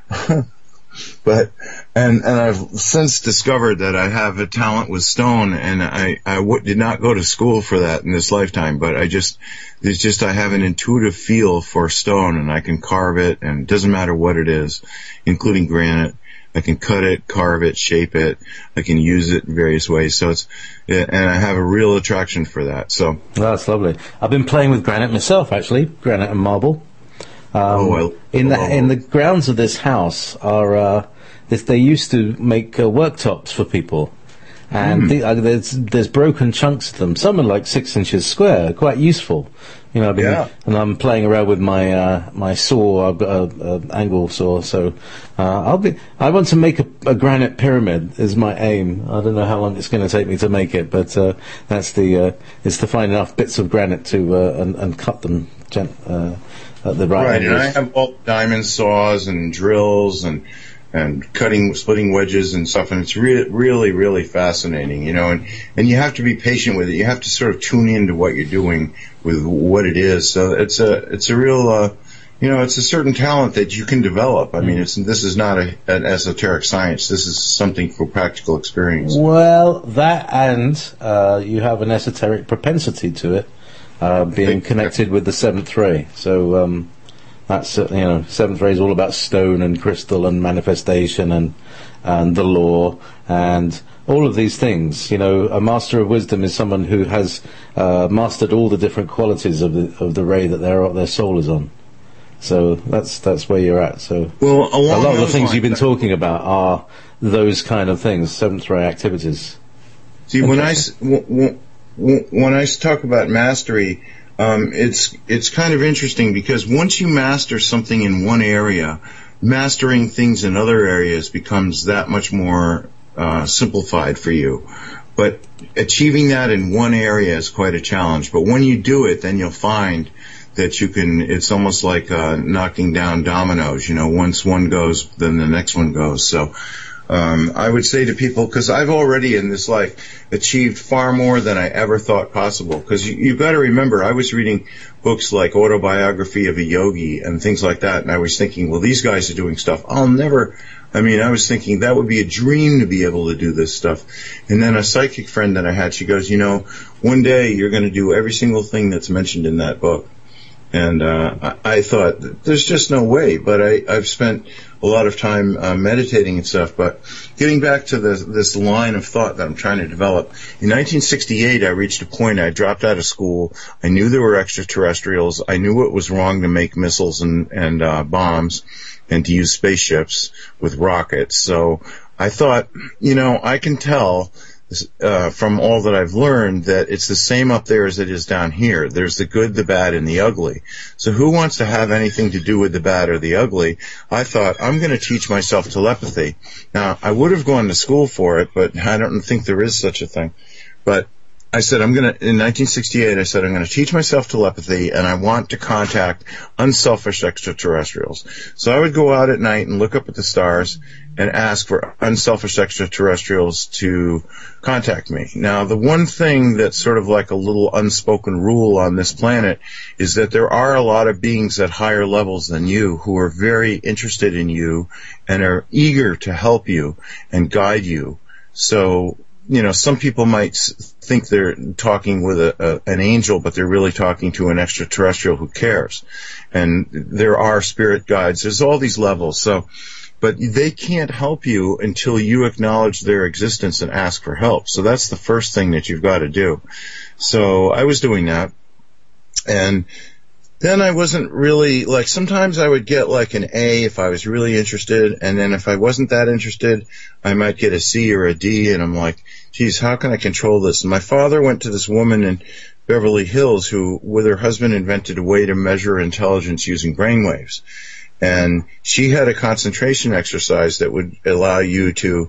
And I've since discovered that I have a talent with stone, and I did not go to school for that in this lifetime, but I have an intuitive feel for stone, and I can carve it, and it doesn't matter what it is, including granite. I can cut it, carve it, shape it. I can use it in various ways. So and I have a real attraction for that. So that's lovely. I've been playing with granite myself, actually, granite and marble. In the grounds of this house are they used to make worktops for people, and there's broken chunks of them. Some are like 6 inches square, quite useful. You know, and I'm playing around with my saw. I've got a angle saw, so I want to make a granite pyramid. Is my aim. I don't know how long it's going to take me to make it, but that's is to find enough bits of granite to and cut them at the right angles. And I have all diamond saws and drills and splitting wedges and stuff, and it's really, really fascinating, you know, and you have to be patient with it. You have to sort of tune into what you're doing with what it is. So it's a real, it's a certain talent that you can develop. I mean, this is not an esoteric science. This is something for practical experience. Well, that and you have an esoteric propensity to it, being connected with the seventh ray. So, that's, seventh ray is all about stone and crystal and manifestation and the law and all of these things. You know, a master of wisdom is someone who has mastered all the different qualities of the ray that their soul is on. So that's where you're at. So a lot of the things you've been talking about are those kind of things, seventh ray activities. See, when I talk about mastery, it's kind of interesting because once you master something in one area, mastering things in other areas becomes that much more simplified for you. But achieving that in one area is quite a challenge. But when you do it, then you'll find that it's almost like knocking down dominoes. You know, once one goes, then the next one goes. So I would say to people, because I've already in this life achieved far more than I ever thought possible. Because you've got to remember, I was reading books like Autobiography of a Yogi and things like that, and I was thinking, well, these guys are doing stuff I was thinking that would be a dream to be able to do this stuff. And then a psychic friend that I had, she goes, one day you're going to do every single thing that's mentioned in that book. And I thought, there's just no way. But I've spent a lot of time meditating and stuff. But getting back to this line of thought that I'm trying to develop, in 1968 I reached a point. I dropped out of school. I knew there were extraterrestrials. I knew it was wrong to make missiles and bombs and to use spaceships with rockets. So I thought, I can tell from all that I've learned that it's the same up there as it is down here. There's the good, the bad, and the ugly. So who wants to have anything to do with the bad or the ugly? I thought, I'm going to teach myself telepathy. Now, I would have gone to school for it, but I don't think there is such a thing. But I said, in 1968, I said, I'm going to teach myself telepathy, and I want to contact unselfish extraterrestrials. So I would go out at night and look up at the stars and ask for unselfish extraterrestrials to contact me. Now, the one thing that's sort of like a little unspoken rule on this planet is that there are a lot of beings at higher levels than you who are very interested in you and are eager to help you and guide you. So, some people might think they're talking with an angel, but they're really talking to an extraterrestrial who cares. And there are spirit guides. There's all these levels. But they can't help you until you acknowledge their existence and ask for help. So that's the first thing that you've got to do. So I was doing that. And then I wasn't really, sometimes I would get an A if I was really interested. And then if I wasn't that interested, I might get a C or a D. And I'm like, geez, how can I control this? And my father went to this woman in Beverly Hills who, with her husband, invented a way to measure intelligence using brainwaves. And she had a concentration exercise that would allow you to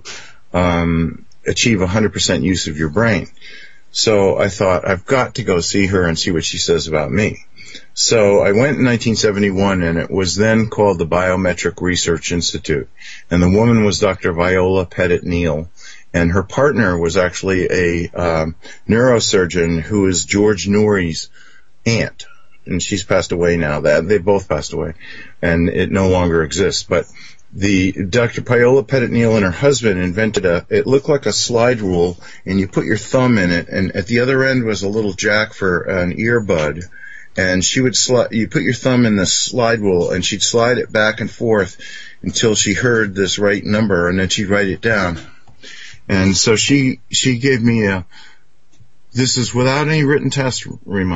achieve 100% use of your brain. So I thought, I've got to go see her and see what she says about me. So I went in 1971, and it was then called the Biometric Research Institute. And the woman was Dr. Viola Pettit-Neal. And her partner was actually a neurosurgeon who is George Noory's aunt. And she's passed away now. They both passed away, and it no longer exists. But the Dr. Viola Pettit-Neal and her husband invented it looked like a slide rule, and you put your thumb in it, and at the other end was a little jack for an earbud. And you put your thumb in the slide rule, and she'd slide it back and forth until she heard this right number, and then she'd write it down. And so she gave me this is without any written test,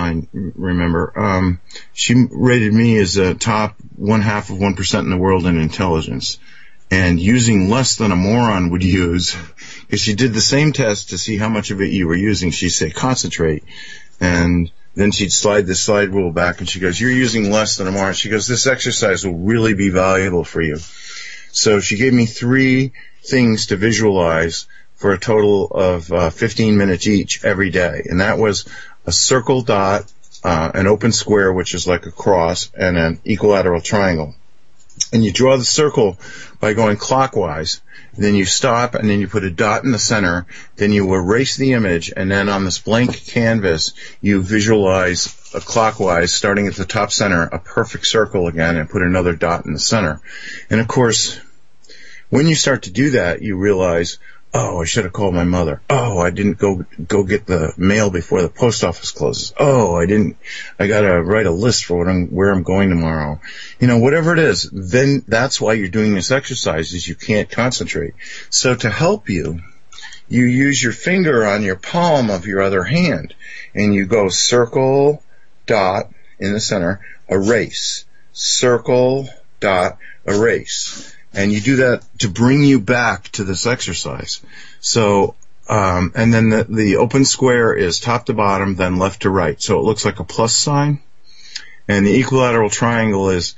remember. She rated me as a top 0.5% in the world in intelligence, and using less than a moron would use, because she did the same test to see how much of it you were using. She'd say, concentrate, and then she'd slide the slide rule back, and she goes, you're using less than a moron. She goes, this exercise will really be valuable for you. So she gave me 3 things to visualize for a total of 15 minutes each every day. And that was a circle dot, an open square, which is like a cross, and an equilateral triangle. And you draw the circle by going clockwise. Then you stop, and then you put a dot in the center. Then you erase the image, and then on this blank canvas, you visualize clockwise, starting at the top center, a perfect circle again, and put another dot in the center. And of course, when you start to do that, you realize, oh, I should have called my mother. Oh, I didn't go get the mail before the post office closes. Oh, I gotta write a list for where I'm going tomorrow. Whatever it is, then that's why you're doing this exercise, is you can't concentrate. So to help you, you use your finger on your palm of your other hand, and you go circle, dot, in the center, erase, circle, dot, erase. And you do that to bring you back to this exercise. So, and then the open square is top to bottom, then left to right. So it looks like a plus sign. And the equilateral triangle is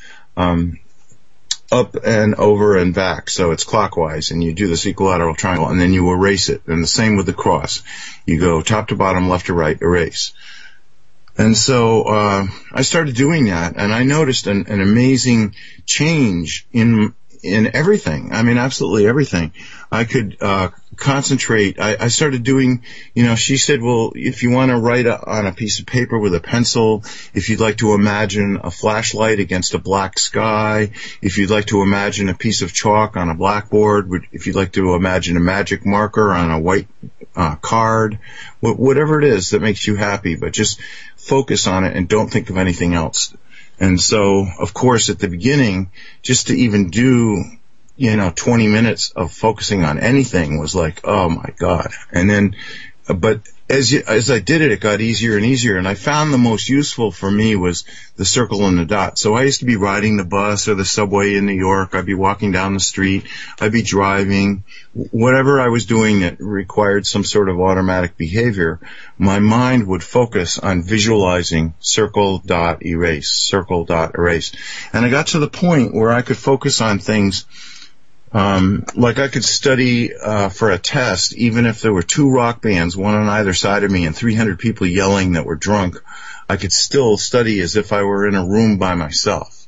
up and over and back. So it's clockwise, and you do this equilateral triangle, and then you erase it. And the same with the cross. You go top to bottom, left to right, erase. And so I started doing that, and I noticed an amazing change in everything. I mean, absolutely everything. I could concentrate. I started doing, she said, well, if you want to write on a piece of paper with a pencil, if you'd like to imagine a flashlight against a black sky, if you'd like to imagine a piece of chalk on a blackboard, if you'd like to imagine a magic marker on a white card, whatever it is that makes you happy, but just focus on it and don't think of anything else. And so, of course, at the beginning, just to even do, 20 minutes of focusing on anything was like, oh my God. And then, but as I did it, it got easier and easier. And I found the most useful for me was the circle and the dot. So I used to be riding the bus or the subway in New York. I'd be walking down the street. I'd be driving. Whatever I was doing that required some sort of automatic behavior, my mind would focus on visualizing circle, dot, erase, circle, dot, erase. And I got to the point where I could focus on things like I could study for a test, even if there were 2 rock bands, one on either side of me, and 300 people yelling that were drunk. I could still study as if I were in a room by myself.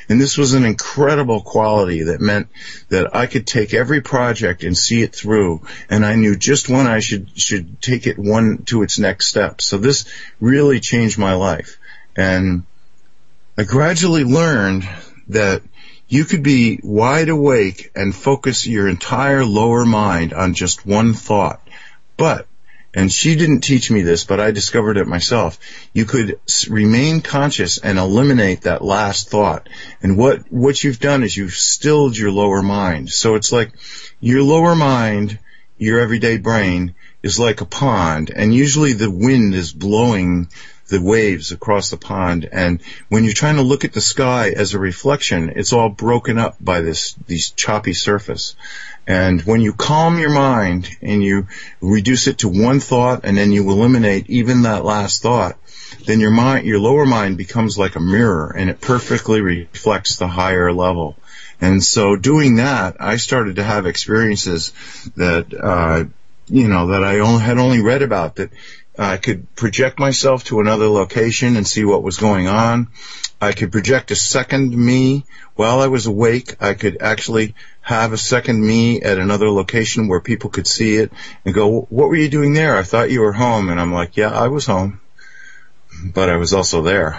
And this was an incredible quality that meant that I could take every project and see it through, and I knew just when I should take it one to its next step. So this really changed my life. And I gradually learned that you could be wide awake and focus your entire lower mind on just one thought. But, and she didn't teach me this, but I discovered it myself, you could remain conscious and eliminate that last thought. And what you've done is you've stilled your lower mind. So it's like your lower mind, your everyday brain, is like a pond, and usually the wind is blowing the waves across the pond, and when you're trying to look at the sky as a reflection, it's all broken up by these choppy surface. And when you calm your mind and you reduce it to one thought, and then you eliminate even that last thought, then your lower mind becomes like a mirror, and it perfectly reflects the higher level. And so doing that, I started to have experiences that that I had only read about, that I could project myself to another location and see what was going on. I could project a second me while I was awake. I could actually have a second me at another location where people could see it and go, "What were you doing there? I thought you were home." And I'm like, "Yeah, I was home, but I was also there."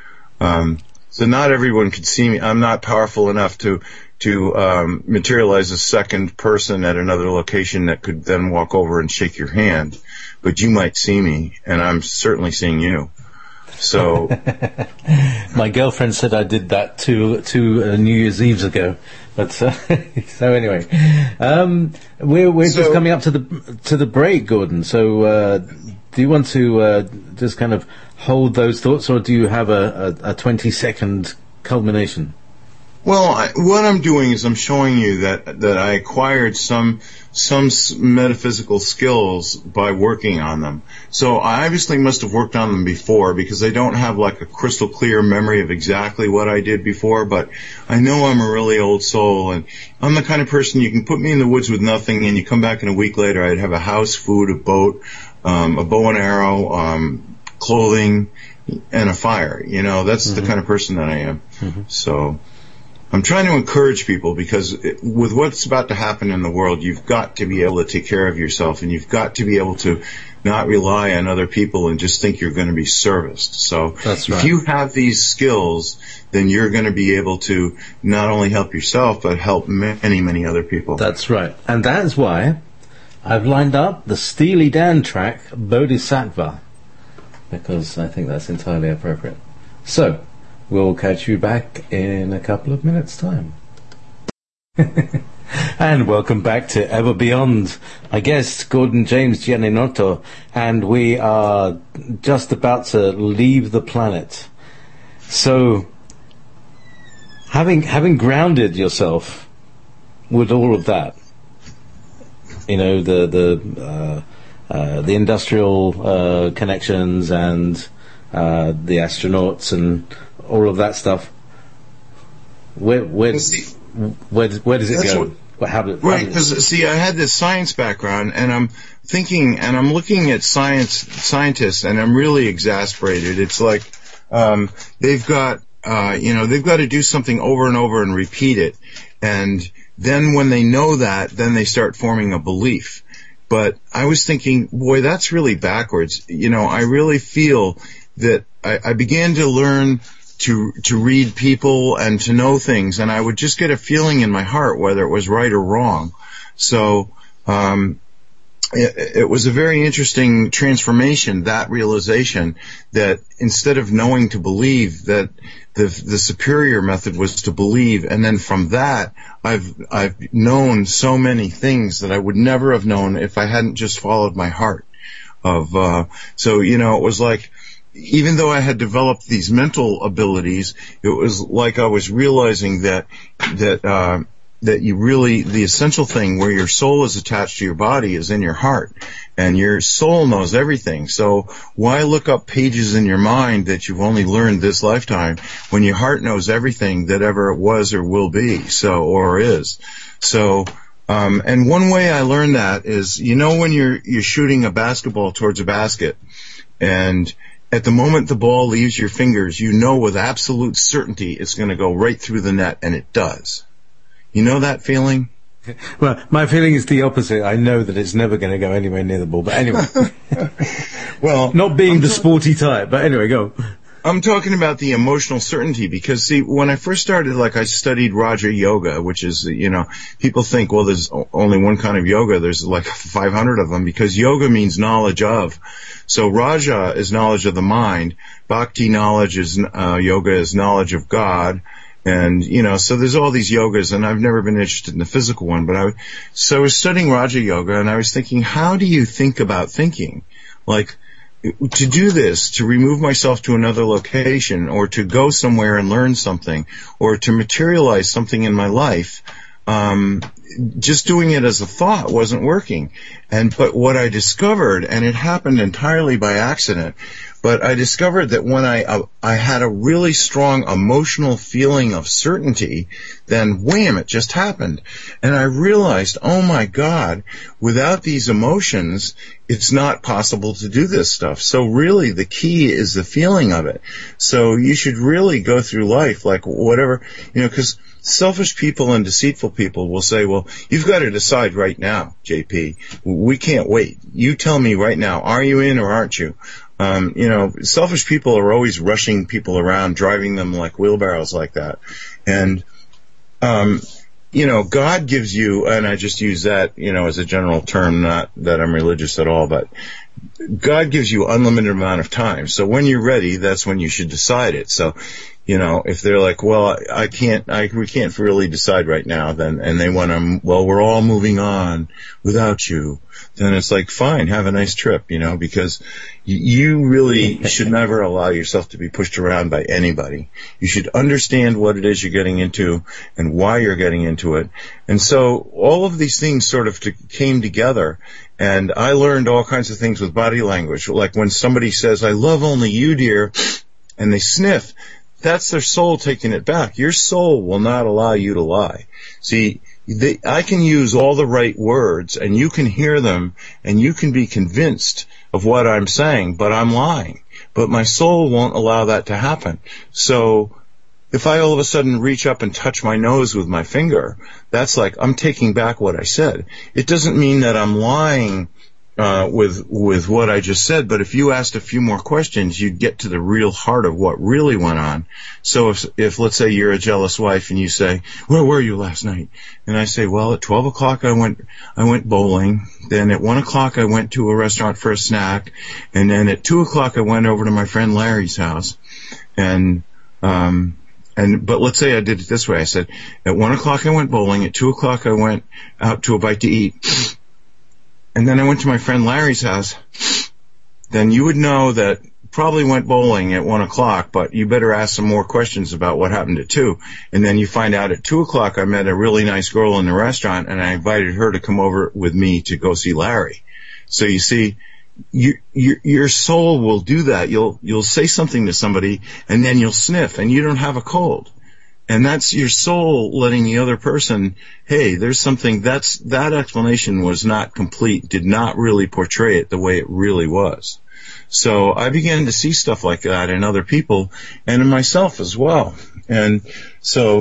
So not everyone could see me. I'm not powerful enough to materialize a second person at another location that could then walk over and shake your hand. But you might see me, and I'm certainly seeing you. So, my girlfriend said I did that two New Year's Eves ago. But so anyway, we're just coming up to the break, Gordon. So, do you want to just kind of hold those thoughts, or do you have a 20-second culmination? Well, what I'm doing is I'm showing you that I acquired some metaphysical skills by working on them. So I obviously must have worked on them before, because I don't have like a crystal clear memory of exactly what I did before, but I know I'm a really old soul, and I'm the kind of person you can put me in the woods with nothing, and you come back in a week later, I'd have a house, food, a boat, a bow and arrow, clothing, and a fire. That's the kind of person that I am. Mm-hmm. So I'm trying to encourage people, because with what's about to happen in the world, you've got to be able to take care of yourself, and you've got to be able to not rely on other people and just think you're going to be serviced. So That's right. If you have these skills, then you're going to be able to not only help yourself, but help many, many other people. That's right. And that's why I've lined up the Steely Dan track, Bodhisattva, because I think that's entirely appropriate. So, we'll catch you back in a couple of minutes' time. And welcome back to Ever Beyond. My guest, Gordon James Giannotto, and we are just about to leave the planet. So, having grounded yourself with all of that, the industrial connections and the astronauts and all of that stuff, where does it go? Because I had this science background, and I'm thinking, and I'm looking at scientists, and I'm really exasperated. It's like they've got to do something over and over and repeat it, and then when they know that, then they start forming a belief. But I was thinking, boy, that's really backwards. I really feel that I began to learn to read people and to know things, and I would just get a feeling in my heart whether it was right or wrong. So it was a very interesting transformation, that realization that instead of knowing to believe, that the superior method was to believe, and then from that I've known so many things that I would never have known if I hadn't just followed my heart. It was like, even though I had developed these mental abilities, it was like I was realizing that you really, the essential thing where your soul is attached to your body is in your heart, and your soul knows everything. So why look up pages in your mind that you've only learned this lifetime when your heart knows everything that ever was or will be, or is. So, and one way I learned that is, when you're shooting a basketball towards a basket, and at the moment the ball leaves your fingers, you know with absolute certainty it's going to go right through the net, and it does. You know that feeling? Well, my feeling is the opposite. I know that it's never going to go anywhere near the ball. But anyway, well, not being the sporty type. But anyway, go. I'm talking about the emotional certainty because, see, when I first started, like, I studied Raja Yoga, which is, you know, people think, well, there's only one kind of yoga. There's like 500 of them because yoga means knowledge of. So Raja is knowledge of the mind. Bhakti knowledge is, yoga is knowledge of God. And, you know, so there's all these yogas, and I've never been interested in the physical one, but so I was studying Raja Yoga, and I was thinking, how do you think about thinking? Like, to do this, to remove myself to another location, or to go somewhere and learn something, or to materialize something in my life, just doing it as a thought wasn't working. But what I discovered, and it happened entirely by accident, but I discovered that when I had a really strong emotional feeling of certainty, then wham, it just happened. And I realized, oh my God, without these emotions, it's not possible to do this stuff. So really the key is the feeling of it. So you should really go through life like whatever, you know, because selfish people and deceitful people will say, well, you've got to decide right now, JP. We can't wait. You tell me right now, are you in or aren't you? You know, selfish people are always rushing people around, driving them like wheelbarrows like that. And, you know, God gives you, and I just use that, you know, as a general term, not that I'm religious at all, but God gives you unlimited amount of time. So when you're ready, that's when you should decide it. So, you know, if they're like, well, we can't really decide right now, then, and they want to, well, we're all moving on without you, then it's like, fine, have a nice trip, you know, because you really should never allow yourself to be pushed around by anybody. You should understand what it is you're getting into and why you're getting into it. And so all of these things sort of came together, and I learned all kinds of things with body language. Like when somebody says, I love only you, dear, and they sniff, that's their soul taking it back. Your soul will not allow you to lie. See, I can use all the right words, and you can hear them, and you can be convinced of what I'm saying, but I'm lying. But my soul won't allow that to happen. So if I all of a sudden reach up and touch my nose with my finger, that's like I'm taking back what I said. It doesn't mean that I'm lying with what I just said, but if you asked a few more questions, you'd get to the real heart of what really went on. So if let's say you're a jealous wife and you say, where were you last night? And I say, well, at 12 o'clock I went bowling. Then at 1 o'clock I went to a restaurant for a snack. And then at 2 o'clock I went over to my friend Larry's house. But let's say I did it this way. I said, at 1 o'clock I went bowling. At 2 o'clock I went out to a bite to eat. And then I went to my friend Larry's house. Then you would know that probably went bowling at 1 o'clock, but you better ask some more questions about what happened at 2. And then you find out at 2 o'clock I met a really nice girl in the restaurant, and I invited her to come over with me to go see Larry. So you see, your soul will do that. You'll say something to somebody, and then you'll sniff, and you don't have a cold. And that's your soul letting the other person, hey, there's something, that explanation was not complete, did not really portray it the way it really was. So I began to see stuff like that in other people and in myself as well. And so,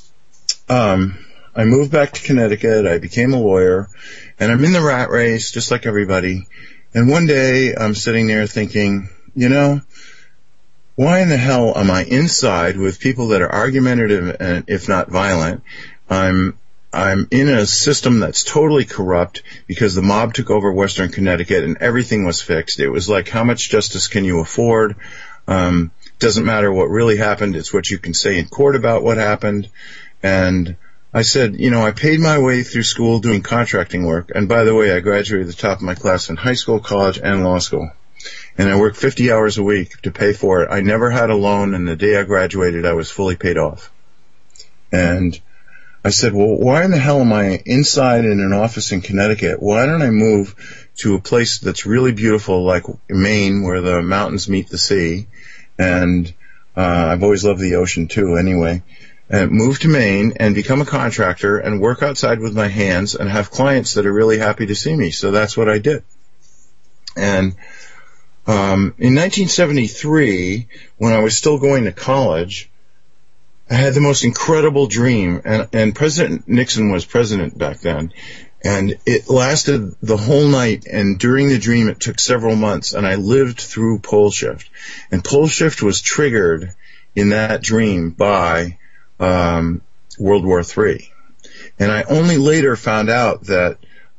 I moved back to Connecticut, I became a lawyer, and I'm in the rat race just like everybody. And one day I'm sitting there thinking, you know, why in the hell am I inside with people that are argumentative and if not violent? I'm in a system that's totally corrupt because the mob took over Western Connecticut and everything was fixed. It was like, how much justice can you afford? Doesn't matter what really happened. It's what you can say in court about what happened. And I said, you know, I paid my way through school doing contracting work. And by the way, I graduated the top of my class in high school, college, and law school. And I worked 50 hours a week to pay for it. I never had a loan, and the day I graduated, I was fully paid off. And I said, well, why in the hell am I inside in an office in Connecticut? Why don't I move to a place that's really beautiful, like Maine, where the mountains meet the sea? And I've always loved the ocean, too, anyway. And move to Maine and become a contractor and work outside with my hands and have clients that are really happy to see me. So that's what I did. And In 1973, when I was still going to college, I had the most incredible dream, and President Nixon was president back then, and it lasted the whole night, and during the dream it took several months, and I lived through pole shift. And pole shift was triggered in that dream by World War III. And I only later found out that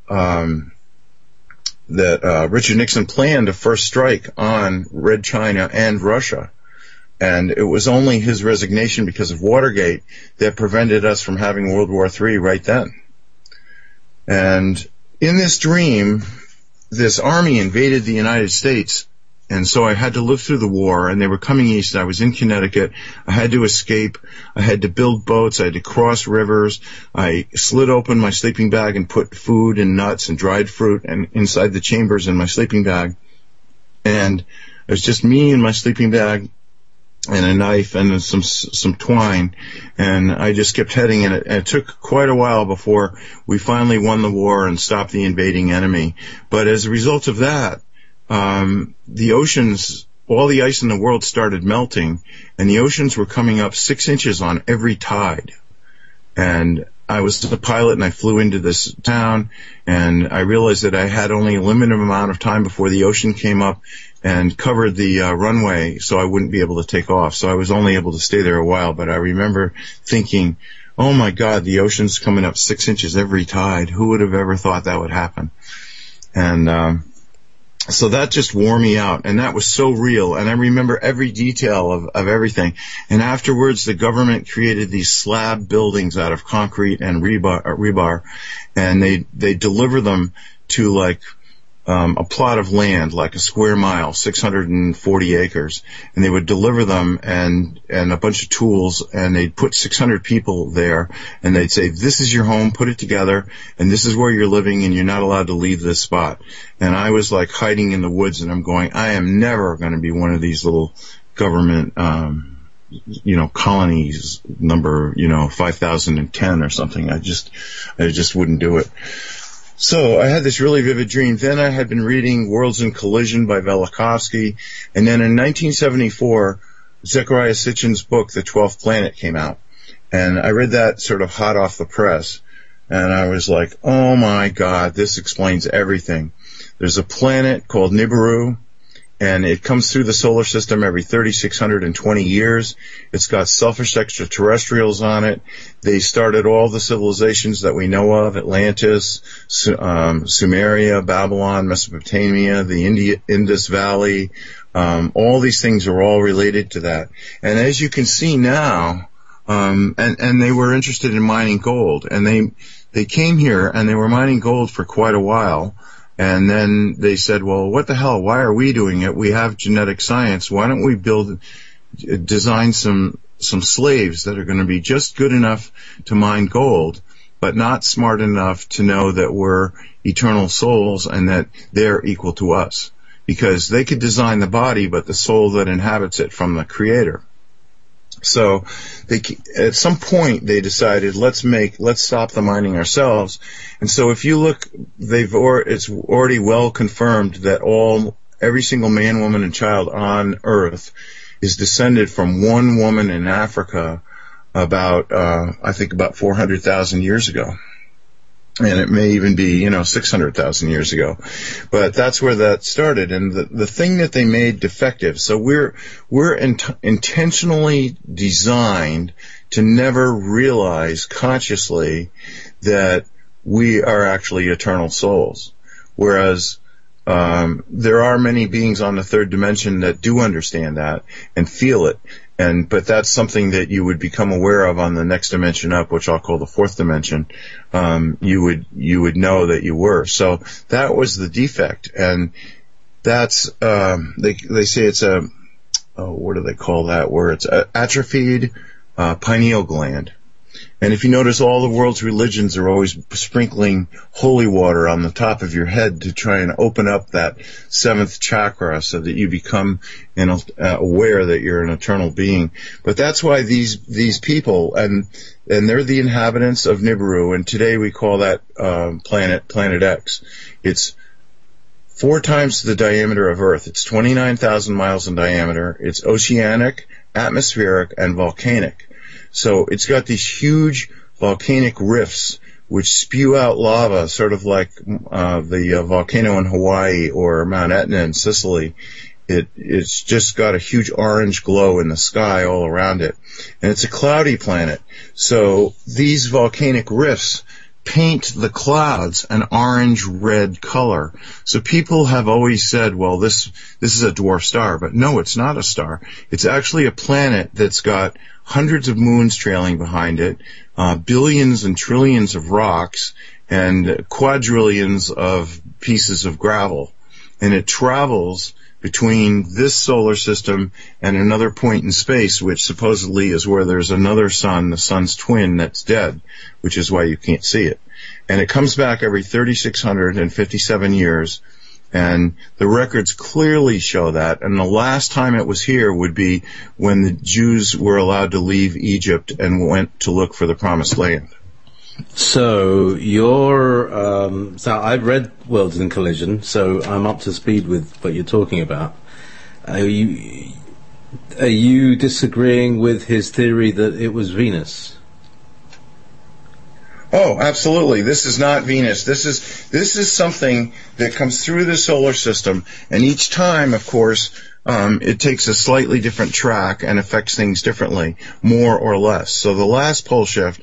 Richard Nixon planned a first strike on Red China and Russia. And it was only his resignation because of Watergate that prevented us from having World War III right then. And in this dream, this army invaded the United States, and so I had to live through the war, and they were coming east. I was in Connecticut. I had to escape. I had to build boats. I had to cross rivers. I slid open my sleeping bag and put food and nuts and dried fruit and inside the chambers in my sleeping bag. And it was just me and my sleeping bag and a knife and some twine, and I just kept heading, and it took quite a while before we finally won the war and stopped the invading enemy. But as a result of that, the oceans, all the ice in the world started melting, and the oceans were coming up 6 inches on every tide. And I was the pilot, and I flew into this town, and I realized that I had only a limited amount of time before the ocean came up and covered the runway, so I wouldn't be able to take off. So I was only able to stay there a while, but I remember thinking, oh my God, the ocean's coming up 6 inches every tide. Who would have ever thought that would happen? And so that just wore me out, and that was so real, and I remember every detail of everything. And afterwards, the government created these slab buildings out of concrete and rebar, and they deliver them to like a plot of land, like a square mile, 640 acres, and they would deliver them and a bunch of tools, and they'd put 600 people there, and they'd say, this is your home, put it together, and this is where you're living, and you're not allowed to leave this spot. And I was like hiding in the woods, and I'm going, I am never going to be one of these little government colonies number 5010 or something. I just wouldn't do it. So I had this really vivid dream. Then I had been reading Worlds in Collision by Velikovsky, and then in 1974, Zecharia Sitchin's book, The 12th Planet, came out. And I read that sort of hot off the press, and I was like, oh my God, this explains everything. There's a planet called Nibiru, and it comes through the solar system every 3,620 years. It's got selfish extraterrestrials on it. They started all the civilizations that we know of: Atlantis, Sumeria, Babylon, Mesopotamia, the Indus Valley. All these things are all related to that. And as you can see now, and they were interested in mining gold, and they came here and they were mining gold for quite a while. And then they said, well, what the hell? Why are we doing it? We have genetic science. Why don't we design some slaves that are going to be just good enough to mine gold, but not smart enough to know that we're eternal souls and that they're equal to us? Because they could design the body, but the soul that inhabits it from the Creator. So at some point they decided, let's stop the mining ourselves. And so if you look, it's already well confirmed that every single man, woman, and child on Earth is descended from one woman in Africa about 400,000 years ago. And it may even be, 600,000 years ago. But that's where that started. And the thing that they made defective, so we're intentionally designed to never realize consciously that we are actually eternal souls. Whereas there are many beings on the third dimension that do understand that and feel it. But that's something that you would become aware of on the next dimension up, which I'll call the fourth dimension. You would know that you were. So that was the defect. And that's, they say it's what do they call that? Where it's atrophied, pineal gland. And if you notice, all the world's religions are always sprinkling holy water on the top of your head to try and open up that seventh chakra so that you become aware that you're an eternal being. But that's why these people, and they're the inhabitants of Nibiru, and today we call that Planet X. It's 4 times the diameter of Earth. It's 29,000 miles in diameter. It's oceanic, atmospheric, and volcanic. So it's got these huge volcanic rifts which spew out lava, sort of like the volcano in Hawaii or Mount Etna in Sicily. It's just got a huge orange glow in the sky all around it. And it's a cloudy planet. So these volcanic rifts paint the clouds an orange-red color. So people have always said, well, this is a dwarf star. But no, it's not a star. It's actually a planet that's got hundreds of moons trailing behind it, billions and trillions of rocks, and quadrillions of pieces of gravel. And it travels between this solar system and another point in space, which supposedly is where there's another sun, the sun's twin, that's dead, which is why you can't see it. And it comes back every 3,657 years, and the records clearly show that. And the last time it was here would be when the Jews were allowed to leave Egypt and went to look for the Promised Land. So so I've read Worlds in Collision, so I'm up to speed with what you're talking about. Are you disagreeing with his theory that it was Venus? Oh, absolutely. This is not Venus. This is something that comes through the solar system, and each time, of course, it takes a slightly different track and affects things differently, more or less. So the last pole shift,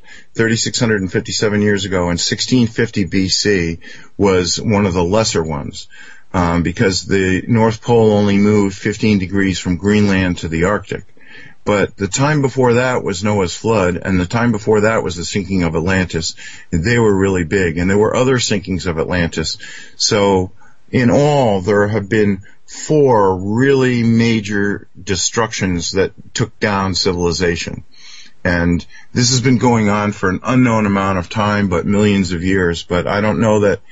3,657 years ago in 1650 BC, was one of the lesser ones, because the North Pole only moved 15 degrees from Greenland to the Arctic. But the time before that was Noah's flood, and the time before that was the sinking of Atlantis, and they were really big, and there were other sinkings of Atlantis. So in all, there have been 4 really major destructions that took down civilization. And this has been going on for an unknown amount of time, but millions of years. But I don't know that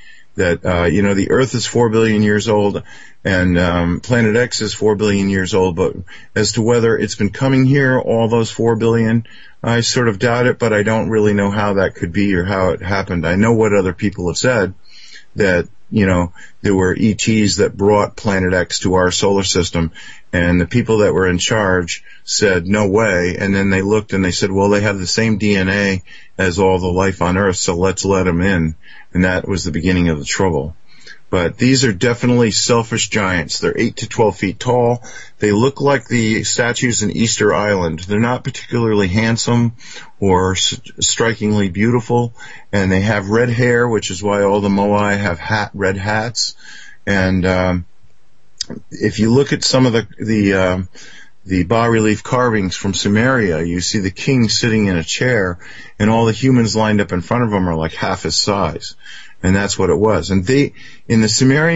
the Earth is 4 billion years old, and Planet X is 4 billion years old. But as to whether it's been coming here all those 4 billion, I sort of doubt it, but I don't really know how that could be or how it happened. I know what other people have said, that there were ETs that brought Planet X to our solar system, and the people that were in charge said, no way. And then they looked and they said, well, they have the same DNA as all the life on Earth, so let's let them in. And that was the beginning of the trouble. But these are definitely selfish giants. They're 8 to 12 feet tall. They look like the statues in Easter Island. They're not particularly handsome or strikingly beautiful, and they have red hair, which is why all the Moai have red hats. And if you look at some of the bas-relief carvings from Sumeria, you see the king sitting in a chair, and all the humans lined up in front of him are like half his size. And that's what it was. And in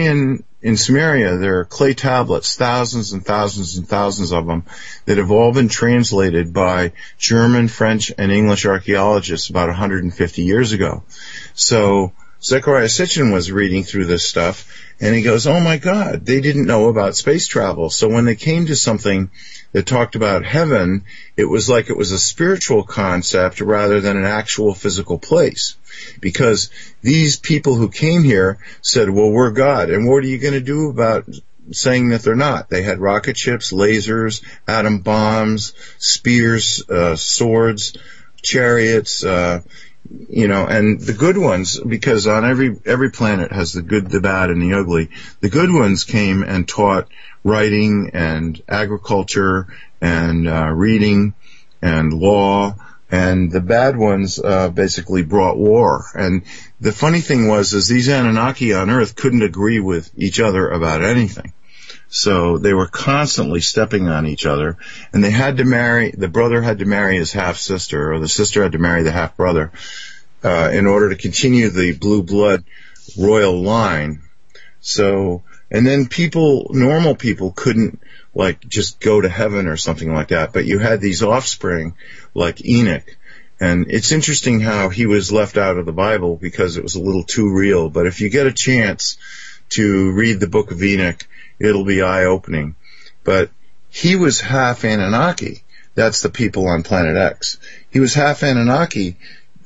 Sumeria, there are clay tablets, thousands and thousands and thousands of them, that have all been translated by German, French, and English archaeologists about 150 years ago. So Zecharia Sitchin was reading through this stuff, and he goes, oh my God, they didn't know about space travel. So when they came to something that talked about heaven, it was like it was a spiritual concept rather than an actual physical place. Because these people who came here said, well, we're God, and what are you going to do about saying that they're not? They had rocket ships, lasers, atom bombs, spears, swords, chariots, and the good ones, because on every planet has the good, the bad, and the ugly. The good ones came and taught writing and agriculture and reading and law, and the bad ones basically brought war. And the funny thing was these Anunnaki on Earth couldn't agree with each other about anything. So they were constantly stepping on each other, and the brother had to marry his half-sister, or the sister had to marry the half-brother, in order to continue the blue blood royal line. So, and then normal people couldn't just go to heaven or something like that, but you had these offspring like Enoch. And it's interesting how he was left out of the Bible because it was a little too real. But if you get a chance to read the book of Enoch, it'll be eye-opening. But he was half Anunnaki. That's the people on Planet X. He was half Anunnaki,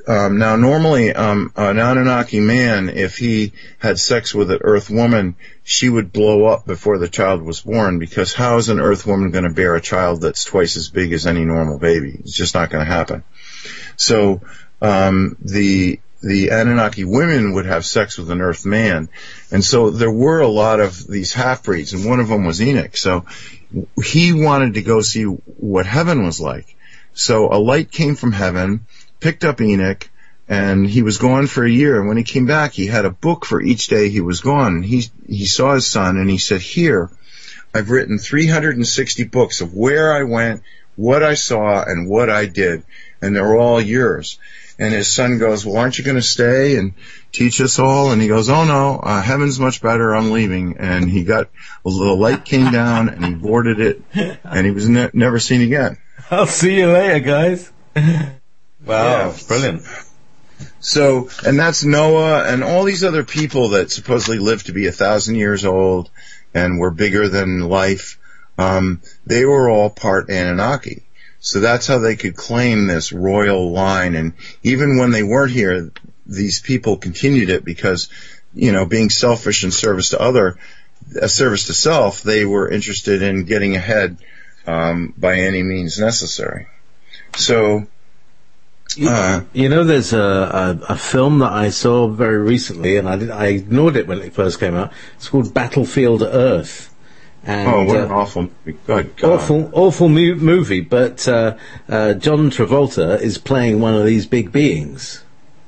Now, normally, an Anunnaki man, if he had sex with an Earth woman, she would blow up before the child was born, because how is an Earth woman going to bear a child that's twice as big as any normal baby? It's just not going to happen. So, the Anunnaki women would have sex with an Earth man. And so there were a lot of these half-breeds, and one of them was Enoch. So he wanted to go see what heaven was like. So a light came from heaven, picked up Enoch, and he was gone for a year. And when he came back, he had a book for each day he was gone. And he saw his son, and he said, here, I've written 360 books of where I went, what I saw, and what I did. And they're all yours. And his son goes, well, aren't you going to stay and teach us all? And he goes, oh, no, heaven's much better. I'm leaving. And the light came down, and he boarded it, and he was never seen again. I'll see you later, guys. Wow, yeah. Brilliant. So, and that's Noah and all these other people that supposedly lived to be 1,000 years old and were bigger than life. They were all part Anunnaki. So that's how they could claim this royal line. And even when they weren't here, these people continued it because, being selfish and service to self, they were interested in getting ahead by any means necessary. So, there's a film that I saw very recently, and I ignored it when it first came out. It's called Battlefield Earth. And, what an awful movie. Good God. Awful movie, but John Travolta is playing one of these big beings.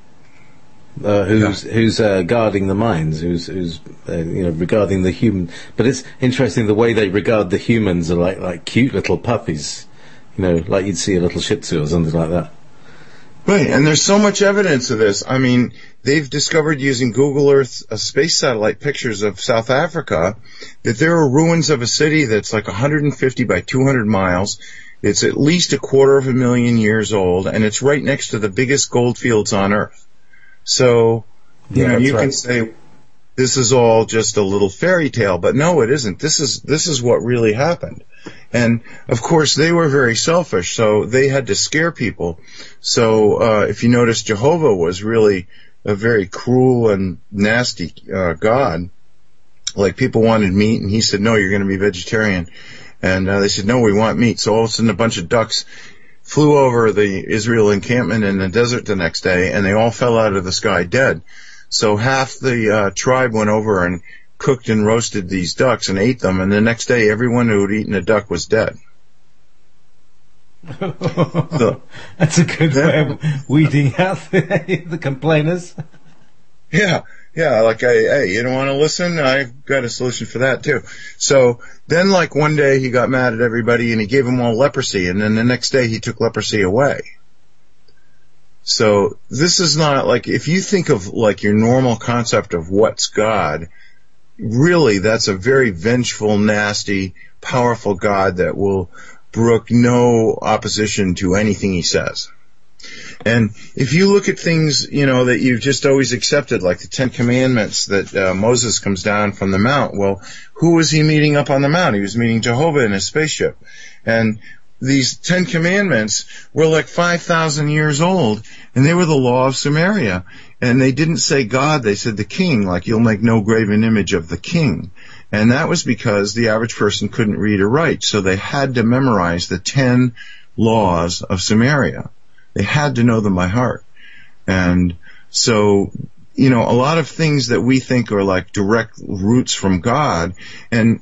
Who's guarding the mines, who's regarding the human. But it's interesting the way they regard the humans are like cute little puppies, like you'd see a little Shih Tzu or something like that. Right, and there's so much evidence of this. I mean, they've discovered using Google Earth space satellite pictures of South Africa that there are ruins of a city that's like 150 by 200 miles. It's at least 250,000 years old, and it's right next to the biggest gold fields on Earth. So, you can say this is all just a little fairy tale, but no, it isn't. This is what really happened. And of course, they were very selfish, so they had to scare people. So, if you notice, Jehovah was really a very cruel and nasty God. Like, people wanted meat, and he said, no, you're going to be vegetarian. And they said, no, we want meat. So all of a sudden, a bunch of ducks flew over the Israel encampment in the desert the next day, and they all fell out of the sky dead. So half the tribe went over and cooked and roasted these ducks and ate them, and the next day everyone who had eaten a duck was dead. So, that's a good way of weeding out the complainers. Yeah, like, hey, you don't want to listen? I've got a solution for that too. So then, like, one day he got mad at everybody and he gave them all leprosy, and then the next day he took leprosy away. So this is not like, if you think of like your normal concept of what's God, really that's a very vengeful, nasty, powerful God that will brook no opposition to anything he says. And if you look at things, that you've just always accepted, like the Ten Commandments that Moses comes down from the mount, well, who was he meeting up on the mount? He was meeting Jehovah in his spaceship. And these 10 Commandments were like 5,000 years old, and they were the law of Samaria. And they didn't say God, they said the king, like, you'll make no graven image of the king. And that was because the average person couldn't read or write, so they had to memorize the 10 laws of Samaria. They had to know them by heart. And so, a lot of things that we think are like direct roots from God, and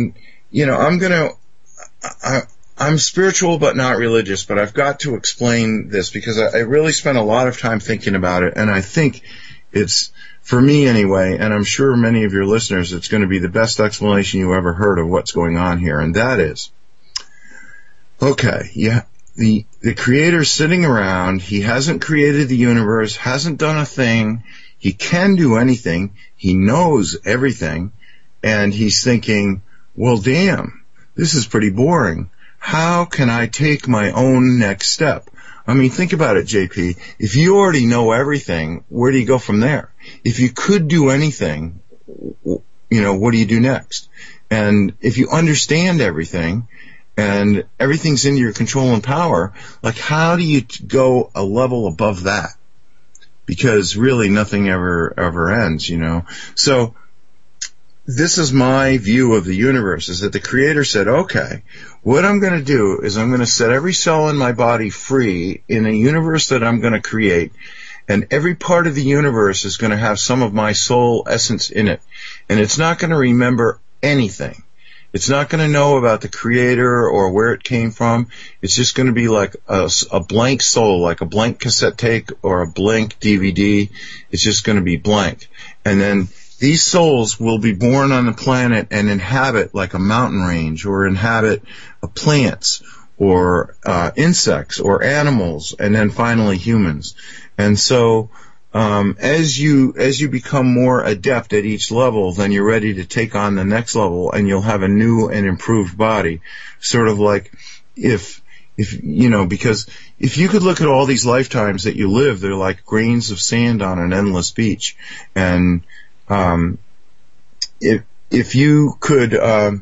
I'm spiritual but not religious, but I've got to explain this because I really spent a lot of time thinking about it, and I think it's, for me anyway, and I'm sure many of your listeners, it's going to be the best explanation you ever heard of what's going on here, and that is, okay, yeah, the Creator's sitting around, he hasn't created the universe, hasn't done a thing, he can do anything, he knows everything, and he's thinking, well, damn, this is pretty boring. How can I take my own next step? I mean, think about it, JP. If you already know everything, where do you go from there? If you could do anything, what do you do next? And if you understand everything, and everything's in your control and power, like, how do you go a level above that? because really nothing ever ends, you know. So this is my view of the universe, is that the Creator said, okay, what I'm going to do is I'm going to set every cell in my body free in a universe that I'm going to create, and every part of the universe is going to have some of my soul essence in it, and it's not going to remember anything. It's not going to know about the Creator or where it came from. It's just going to be like a blank soul, like a blank cassette tape or a blank DVD. It's just going to be blank. And then these souls will be born on the planet and inhabit like a mountain range, or inhabit plants or insects or animals, and then finally humans. And so as you become more adept at each level, then you're ready to take on the next level, and you'll have a new and improved body. Sort of like if you know, because if you could look at all these lifetimes that you live, they're like grains of sand on an endless beach. And if you could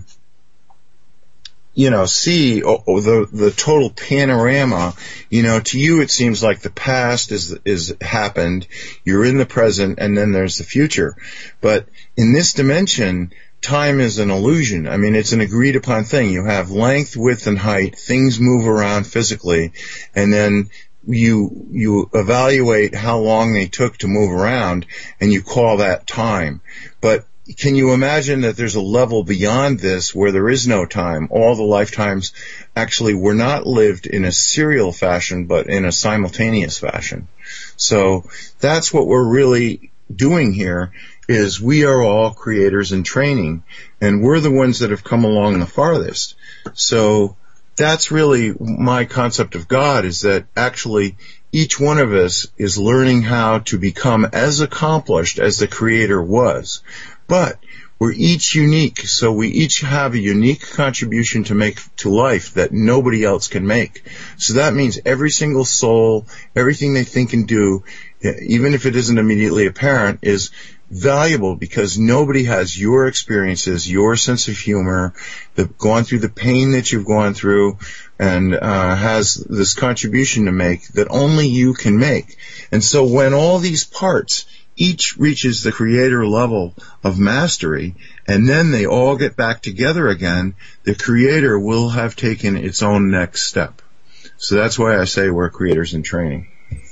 you know, see the total panorama, you know, to you it seems like the past is happened, you're in the present, and then there's the future. But in this dimension, time is an illusion. I mean, it's an agreed upon thing. You have length, width, and height. Things move around physically, and then you evaluate how long they took to move around, and you call that time. But can you imagine that there's a level beyond this where there is no time? All the lifetimes actually were not lived in a serial fashion, but in a simultaneous fashion. So that's what we're really doing here, is we are all creators in training, and we're the ones that have come along the farthest. So that's really my concept of God, is that actually each one of us is learning how to become as accomplished as the Creator was. But we're each unique, so we each have a unique contribution to make to life that nobody else can make. So that means every single soul, everything they think and do, even if it isn't immediately apparent, is valuable, because nobody has your experiences, your sense of humor, gone through the pain that you've gone through, and has this contribution to make that only you can make. And so when all these parts each reaches the Creator level of mastery, and then they all get back together again, the Creator will have taken its own next step. So that's why I say we're creators in training.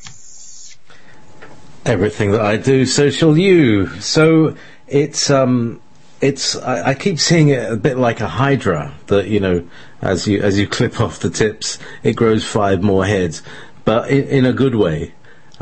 Everything that I do, so shall you. So I keep seeing it a bit like a hydra, that, you know, as you clip off the tips, it grows 5 more heads, but in a good way.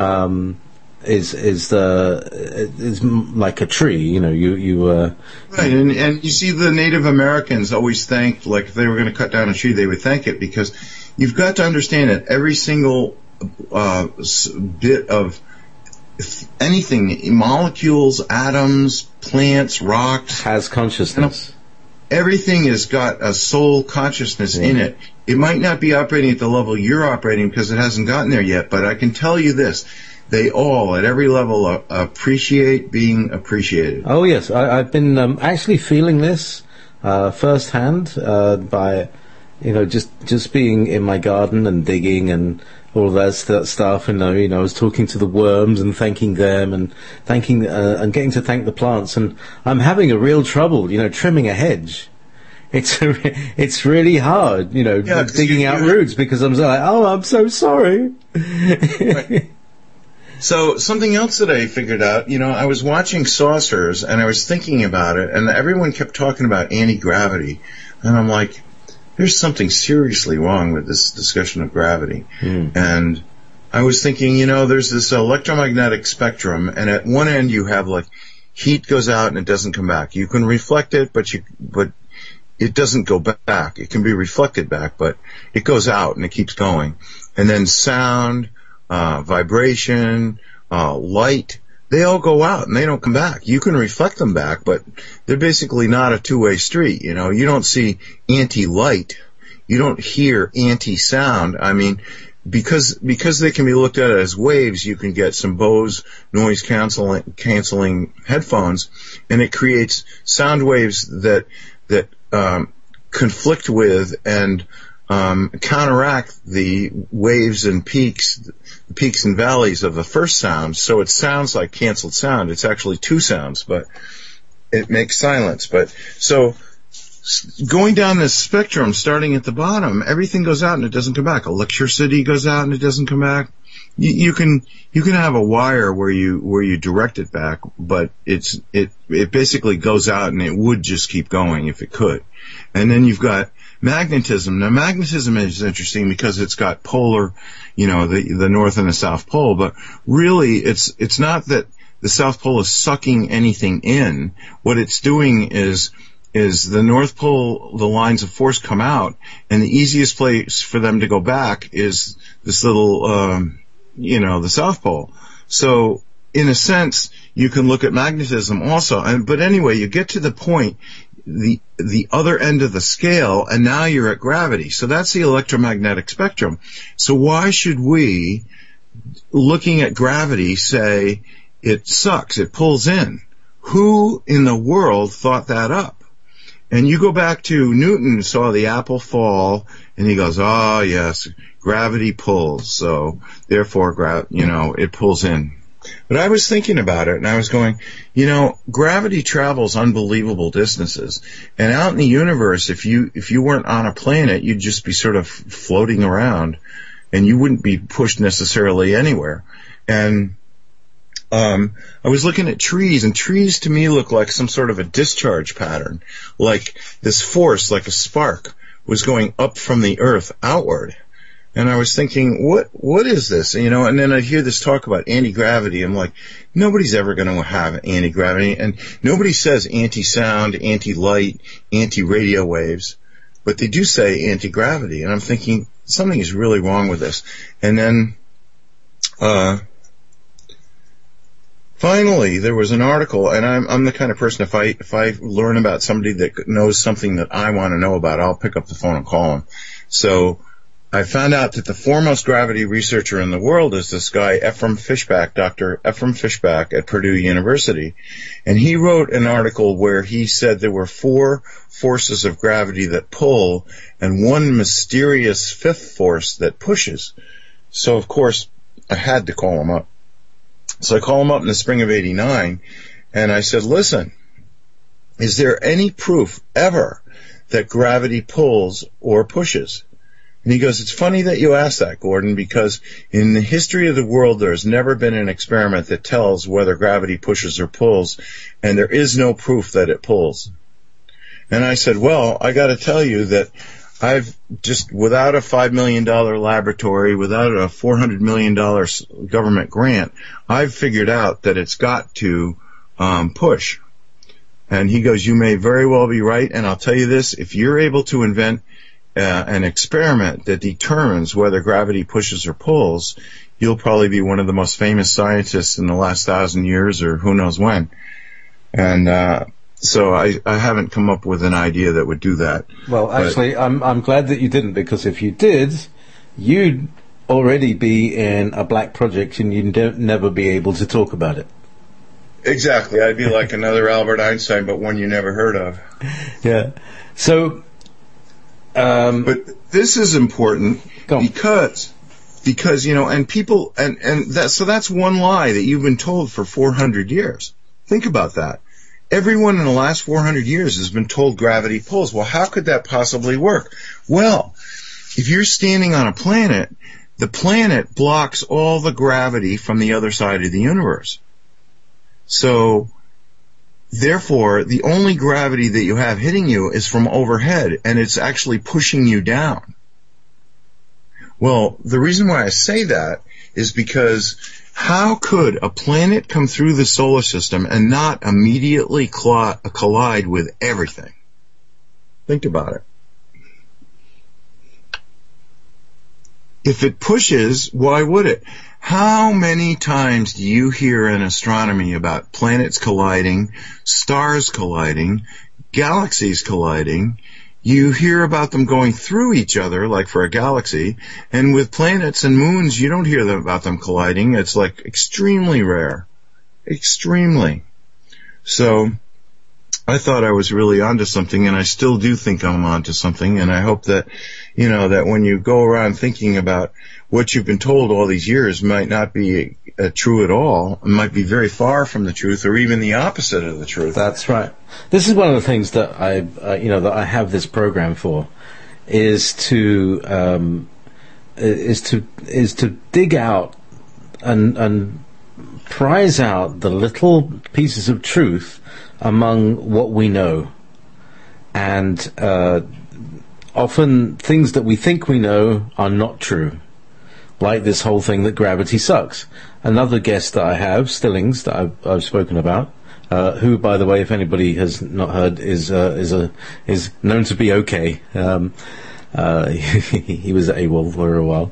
Is like a tree, you know. Right, and you see the Native Americans always thanked, like if they were going to cut down a tree, they would thank it, because you've got to understand that every single bit of anything, molecules, atoms, plants, rocks, has consciousness. Everything has got a soul consciousness in it. It might not be operating at the level you're operating because it hasn't gotten there yet, but I can tell you this. They all, at every level, appreciate being appreciated. Oh, yes. I've been actually feeling this firsthand by, you know, just being in my garden and digging and all that stuff. And, you know, I was talking to the worms and thanking them and thanking and getting to thank the plants. And I'm having a real trouble, you know, trimming a hedge. It's really hard, you know, digging out roots, because I'm like, oh, I'm so sorry. Right. So something else that I figured out, you know, I was watching Saucers and I was thinking about it, and everyone kept talking about anti-gravity, and I'm like, there's something seriously wrong with this discussion of gravity. And I was thinking, you know, there's this electromagnetic spectrum, and at one end you have like heat goes out and it doesn't come back. You can reflect it, but it doesn't go back. It can be reflected back, but it goes out and it keeps going. And then sound, vibration, light, they all go out and they don't come back. You can reflect them back, but they're basically not a two-way street. You know, you don't see anti-light. You don't hear anti-sound. I mean, because they can be looked at as waves, you can get some Bose noise canceling headphones, and it creates sound waves that conflict with and counteract the waves and peaks and valleys of the first sound, so it sounds like canceled sound. It's actually two sounds, but it makes silence. But so going down this spectrum, starting at the bottom, everything goes out and it doesn't come back. Electricity goes out and it doesn't come back. You can have a wire where you direct it back, but it basically goes out and it would just keep going if it could. And then you've got magnetism. Now magnetism is interesting because it's got polar, the North and the South Pole, but really it's not that the South Pole is sucking anything in. What it's doing is the North Pole, the lines of force come out, and the easiest place for them to go back is this little, the South Pole. So, in a sense, you can look at magnetism also. But anyway, you get to the point, the other end of the scale, and now you're at gravity. So that's the electromagnetic spectrum. So why should we, looking at gravity, say it sucks, it pulls in? Who in the world thought that up? And you go back to Newton, saw the apple fall, and he goes, oh yes, gravity pulls, so therefore, it pulls in. But I was thinking about it, and I was going, gravity travels unbelievable distances. And out in the universe, if you weren't on a planet, you'd just be sort of floating around, and you wouldn't be pushed necessarily anywhere. And I was looking at trees, and trees to me look like some sort of a discharge pattern, like this force, like a spark, was going up from the earth outward. And I was thinking, what is this? And then I hear this talk about anti-gravity. I'm like, nobody's ever going to have anti-gravity, and nobody says anti-sound, anti-light, anti-radio waves, but they do say anti-gravity. And I'm thinking, something is really wrong with this. And then, finally, there was an article, and I'm the kind of person, if I learn about somebody that knows something that I want to know about, I'll pick up the phone and call them. So I found out that the foremost gravity researcher in the world is this guy, Ephraim Fishback, Dr. Ephraim Fishback at Purdue University. And he wrote an article where he said there were 4 forces of gravity that pull and one mysterious 5th force that pushes. So, of course, I had to call him up. So I call him up in the spring of '89, and I said, listen, is there any proof ever that gravity pulls or pushes? And he goes, it's funny that you ask that, Gordon, because in the history of the world, there's never been an experiment that tells whether gravity pushes or pulls, and there is no proof that it pulls. And I said, well, I got to tell you that I've just, without a $5 million laboratory, without a $400 million government grant, I've figured out that it's got to push. And he goes, you may very well be right, and I'll tell you this, if you're able to invent an experiment that determines whether gravity pushes or pulls, you'll probably be one of the most famous scientists in the last 1,000 years or who knows when. And so I haven't come up with an idea that would do that. Well, actually, I'm glad that you didn't, because if you did, you'd already be in a black project and you'd never be able to talk about it. Exactly. I'd be like another Albert Einstein, but one you never heard of. Yeah. So... but this is important because and people, so that's one lie that you've been told for 400 years. Think about that. Everyone in the last 400 years has been told gravity pulls. Well, how could that possibly work? Well, if you're standing on a planet, the planet blocks all the gravity from the other side of the universe. So, therefore, the only gravity that you have hitting you is from overhead, and it's actually pushing you down. Well, the reason why I say that is because how could a planet come through the solar system and not immediately collide with everything? Think about it. If it pushes, why would it? How many times do you hear in astronomy about planets colliding, stars colliding, galaxies colliding? You hear about them going through each other, like for a galaxy, and with planets and moons, you don't hear about them colliding. It's like extremely rare. Extremely. So, I thought I was really onto something, and I still do think I'm onto something, and I hope that, that when you go around thinking about what you've been told all these years might not be true at all, it might be very far from the truth, or even the opposite of the truth. That's right. This is one of the things that that I have this program for, is to dig out and prize out the little pieces of truth among what we know, and often things that we think we know are not true, like this whole thing that gravity sucks. Another guest that I have, Stillings, that I've spoken about, who, by the way, if anybody has not heard, is known to be okay. He was AWOL for a while.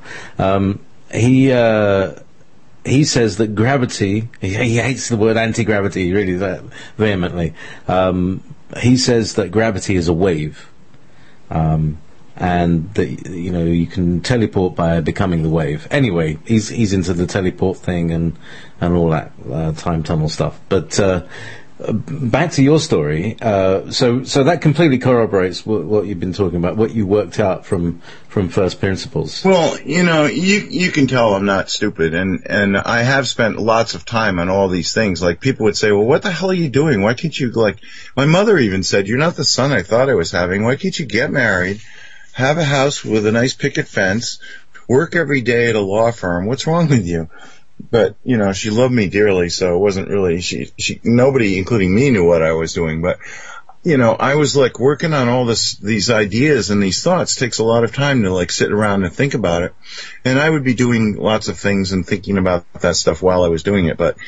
He says that gravity, he hates the word anti-gravity really that vehemently. He says that gravity is a wave, and that, you can teleport by becoming the wave. Anyway, he's into the teleport thing and all that time tunnel stuff. But back to your story. So that completely corroborates what you've been talking about, what you worked out from first principles. Well, you can tell I'm not stupid, and I have spent lots of time on all these things. Like, people would say, well, what the hell are you doing? Why can't you, my mother even said, you're not the son I thought I was having. Why can't you get married, have a house with a nice picket fence, work every day at a law firm? What's wrong with you? But, she loved me dearly, so it wasn't really, nobody, including me, knew what I was doing. But, I was working on all these ideas and these thoughts. It takes a lot of time to sit around and think about it. And I would be doing lots of things and thinking about that stuff while I was doing it. But,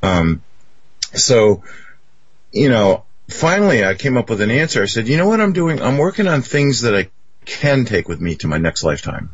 finally I came up with an answer. I said, you know what I'm doing? I'm working on things that I can take with me to my next lifetime.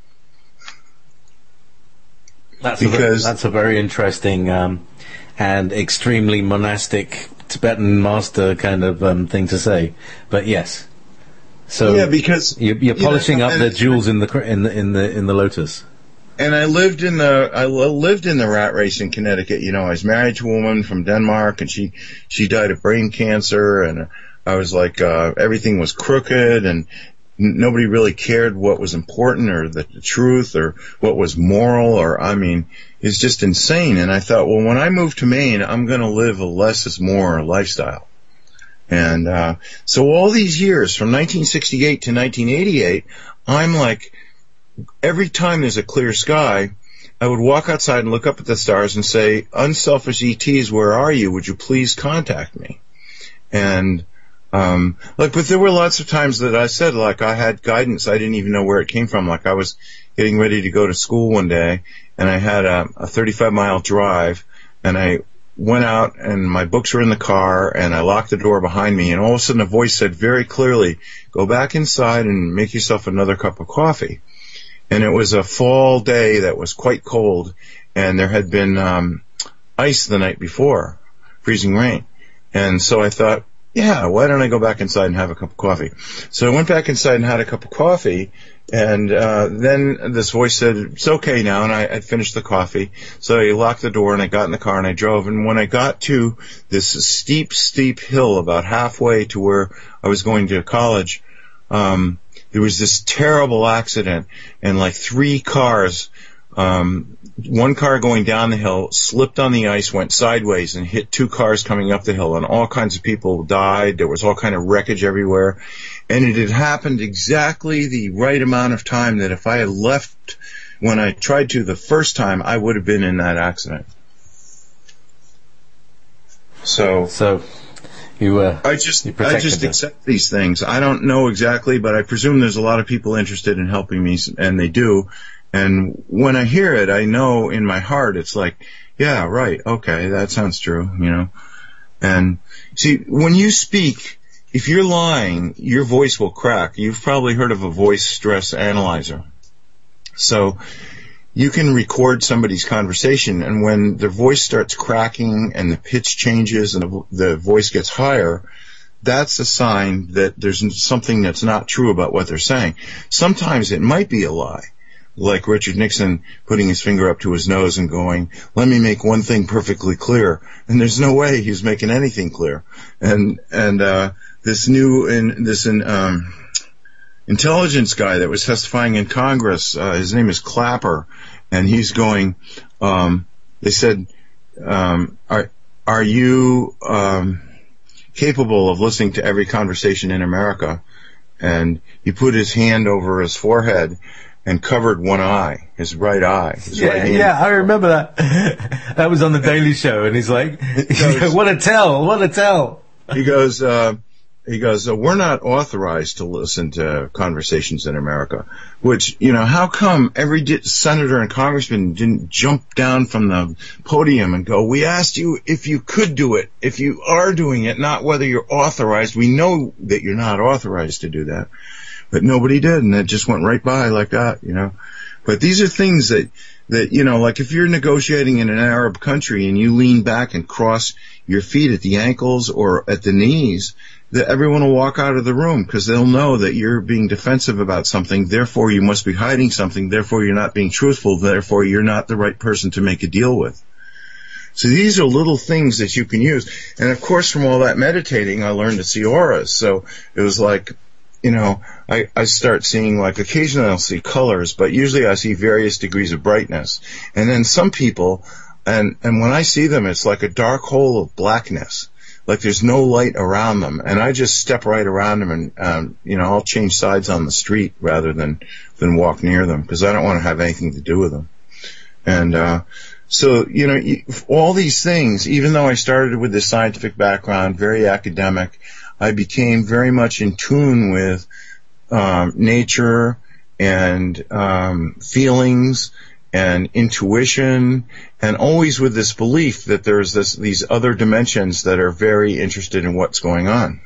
That's a very interesting and extremely monastic Tibetan master kind of thing to say. But yes, so yeah, because you're polishing up the jewels in the lotus. And I lived in the rat race in Connecticut. I was married to a woman from Denmark, and she died of brain cancer, and I was everything was crooked, and nobody really cared what was important or the truth or what was moral, it's just insane. And I thought, well, when I move to Maine, I'm going to live a less is more lifestyle. And so all these years, from 1968 to 1988, I'm every time there's a clear sky, I would walk outside and look up at the stars and say, unselfish ETs, where are you? Would you please contact me? And but there were lots of times that I said, I had guidance. I didn't even know where it came from. I was getting ready to go to school one day, and I had a 35-mile drive, and I went out, and my books were in the car, and I locked the door behind me, and all of a sudden a voice said very clearly, go back inside and make yourself another cup of coffee. And it was a fall day that was quite cold, and there had been ice the night before, freezing rain. And so I thought, yeah, why don't I go back inside and have a cup of coffee? So I went back inside and had a cup of coffee, and then this voice said, it's okay now, and I had finished the coffee. So I locked the door, and I got in the car, and I drove. And when I got to this steep hill about halfway to where I was going to college, there was this terrible accident, and 3 cars, one car going down the hill slipped on the ice, went sideways, and hit 2 cars coming up the hill, and all kinds of people died. There was all kind of wreckage everywhere, and it had happened exactly the right amount of time that if I had left when I tried to the first time, I would have been in that accident. So I just accept these things. I don't know exactly, but I presume there's a lot of people interested in helping me, and they do. And when I hear it, I know in my heart it's yeah, right, okay, that sounds true, And see, when you speak, if you're lying, your voice will crack. You've probably heard of a voice stress analyzer. So you can record somebody's conversation, and when their voice starts cracking and the pitch changes and the voice gets higher, that's a sign that there's something that's not true about what they're saying. Sometimes it might be a lie, like Richard Nixon putting his finger up to his nose and going, "Let me make one thing perfectly clear." And there's no way he's making anything clear. And this intelligence guy that was testifying in Congress, his name is Clapper, and he's going, they said, are you capable of listening to every conversation in America? And he put his hand over his forehead and covered one eye, his right eye. Yeah, I remember that. That was on the Daily Show, and he's like, what a tell. He goes, we're not authorized to listen to conversations in America. Which, how come every senator and congressman didn't jump down from the podium and go, "We asked you if you could do it, if you are doing it, not whether you're authorized. We know that you're not authorized to do that." But nobody did, and it just went right by like that, But these are things that, like if you're negotiating in an Arab country and you lean back and cross your feet at the ankles or at the knees, that everyone will walk out of the room because they'll know that you're being defensive about something. Therefore, you must be hiding something. Therefore, you're not being truthful. Therefore, you're not the right person to make a deal with. So these are little things that you can use. And of course, from all that meditating, I learned to see auras. So it was like, I start seeing, like, occasionally I'll see colors, but usually I see various degrees of brightness. And then some people, and when I see them, it's like a dark hole of blackness. Like there's no light around them. And I just step right around them and, I'll change sides on the street rather than walk near them because I don't want to have anything to do with them. And, so, all these things, even though I started with this scientific background, very academic, I became very much in tune with nature and feelings and intuition, and always with this belief that there's these other dimensions that are very interested in what's going on.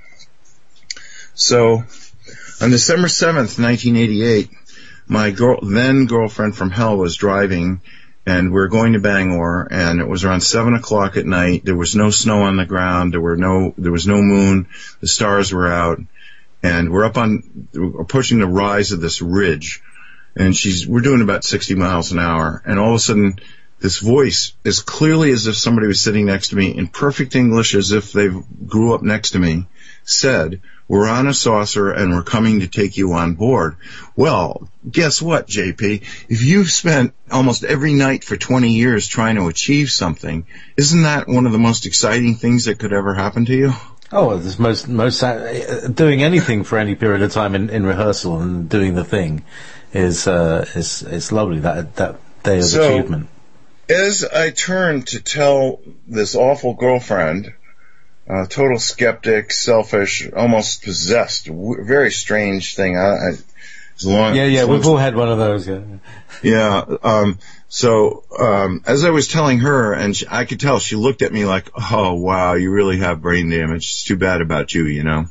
So, on December 7th, 1988, my then girlfriend from hell was driving, and we're going to Bangor, and it was around 7 o'clock at night. There was no snow on the ground. There was no moon. The stars were out, and we're approaching the rise of this ridge, and we're doing about 60 miles an hour, and all of a sudden, this voice, as clearly as if somebody was sitting next to me, in perfect English, as if they grew up next to me, said, "We're on a saucer and we're coming to take you on board." Well, guess what, JP? If you've spent almost every night for 20 years trying to achieve something, isn't that one of the most exciting things that could ever happen to you? Oh, this most doing anything for any period of time in rehearsal and doing the thing is lovely, that day of achievement. As I turned to tell this awful girlfriend, total skeptic, selfish, almost possessed, very strange thing. We've all had one of those. Yeah. So as I was telling her, and I could tell she looked at me like, "Oh wow, you really have brain damage. It's too bad about you,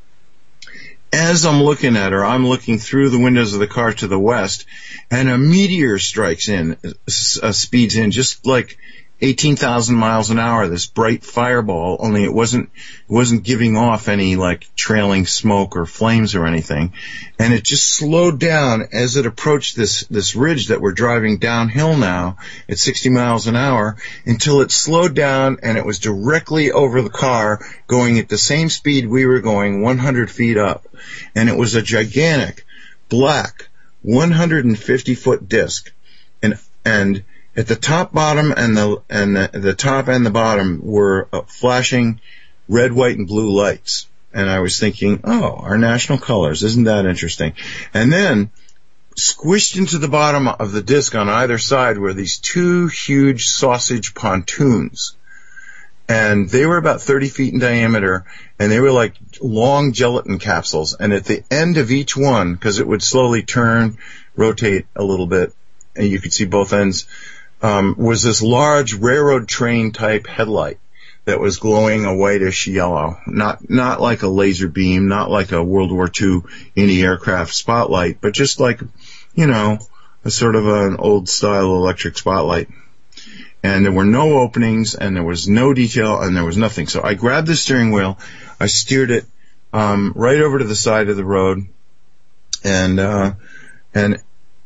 As I'm looking at her, I'm looking through the windows of the car to the west, and a meteor strikes in, speeds in, just like 18,000 miles an hour, this bright fireball, only it wasn't giving off any like trailing smoke or flames or anything. And it just slowed down as it approached this ridge that we're driving downhill now at 60 miles an hour, until it slowed down and it was directly over the car, going at the same speed we were going, 100 feet up. And it was a gigantic black 150-foot disc. And at the top, bottom, and the top and the bottom were flashing red, white, and blue lights. And I was thinking, oh, our national colors, isn't that interesting? And then, squished into the bottom of the disc on either side were these two huge sausage pontoons. And they were about 30 feet in diameter, and they were like long gelatin capsules. And at the end of each one, because it would slowly turn, rotate a little bit, and you could see both ends, was this large railroad train type headlight that was glowing a whitish yellow, not like a laser beam, not like a World War II anti-aircraft spotlight, but just like, a sort of an old style electric spotlight. And there were no openings, and there was no detail, and there was nothing. So I grabbed the steering wheel, I steered it right over to the side of the road, and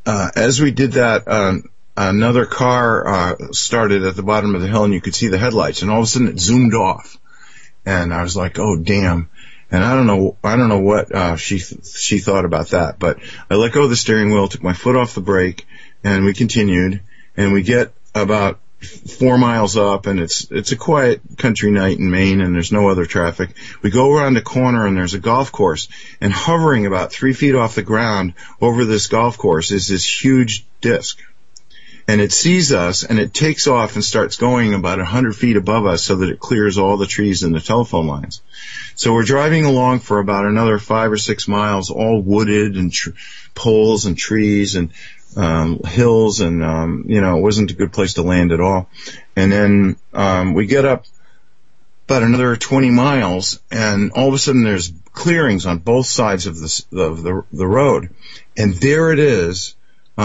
as we did that, another car started at the bottom of the hill, and you could see the headlights, and all of a sudden it zoomed off. And I was like, oh, damn. And I don't know what she thought about that, but I let go of the steering wheel, took my foot off the brake, and we continued, and we get about 4 miles up, and it's a quiet country night in Maine, and there's no other traffic. We go around a corner, and there's a golf course, and hovering about 3 feet off the ground over this golf course is this huge disc. And it sees us, and it takes off and starts going about 100 feet above us so that it clears all the trees and the telephone lines. So we're driving along for about another 5 or 6 miles, all wooded and poles and trees and hills, and it wasn't a good place to land at all. And then we get up about another 20 miles, and all of a sudden there's clearings on both sides of the road, and there it is,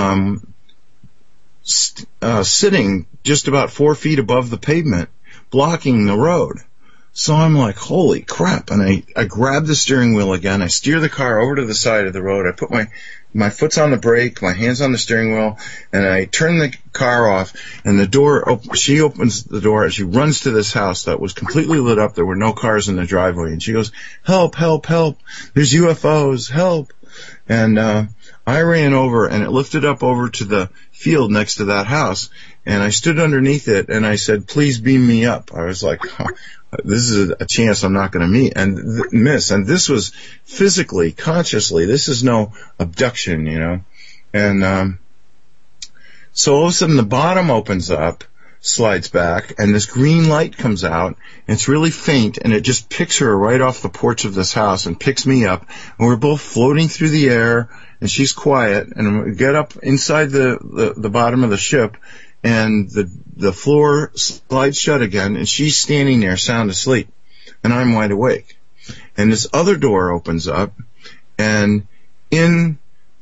sitting just about 4 feet above the pavement, blocking the road. So I'm like, holy crap. And I grab the steering wheel again. I steer the car over to the side of the road. I put my foot's on the brake, my hand's on the steering wheel, and I turn the car off, and the door, she opens the door, and she runs to this house that was completely lit up. There were no cars in the driveway. And she goes, help, help, help. There's UFOs, help. And I ran over, and it lifted up over to the field next to that house, and I stood underneath it, and I said, please beam me up. I was like, this is a chance I'm not going to meet and miss. And this was physically, consciously. This is no abduction, And so all of a sudden the bottom opens up, slides back, and this green light comes out, and it's really faint, and it just picks her right off the porch of this house and picks me up, and we're both floating through the air, and she's quiet, and we get up inside the bottom of the ship, and the floor slides shut again, and she's standing there sound asleep, and I'm wide awake. And this other door opens up, and in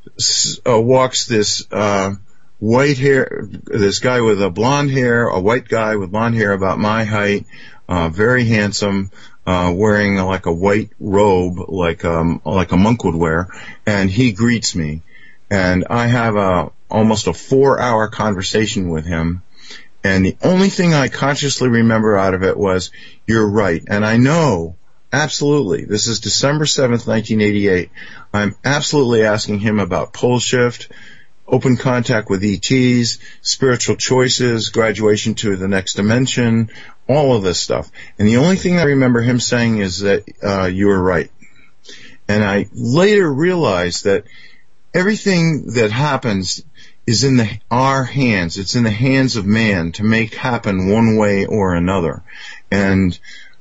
walks this white hair, this guy with a blonde hair, a white guy with blonde hair about my height, very handsome, wearing like a white robe, like a monk would wear, and he greets me. And I have almost a 4-hour conversation with him, and the only thing I consciously remember out of it was, you're right. And I know, absolutely, this is December 7th, 1988, I'm absolutely asking him about pole shift, open contact with ETs, spiritual choices, graduation to the next dimension, all of this stuff. And the only thing I remember him saying is that you were right. And I later realized that everything that happens is in our hands. It's in the hands of man to make happen one way or another. And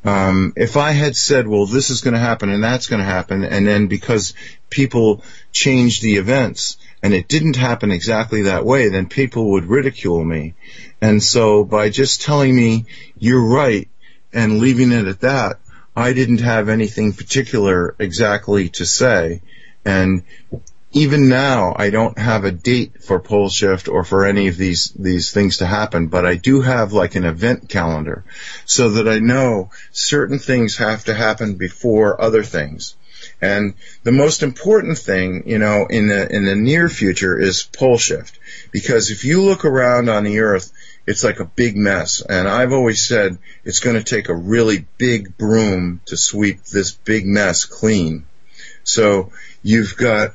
if I had said, well, this is going to happen and that's going to happen, and then because people changed the events and it didn't happen exactly that way, then people would ridicule me. And so by just telling me you're right and leaving it at that, I didn't have anything particular exactly to say. And even now, I don't have a date for pole shift or for any of these things to happen, but I do have like an event calendar so that I know certain things have to happen before other things. And the most important thing, in the near future is pole shift. Because if you look around on the earth, it's like a big mess. And I've always said it's going to take a really big broom to sweep this big mess clean. So you've got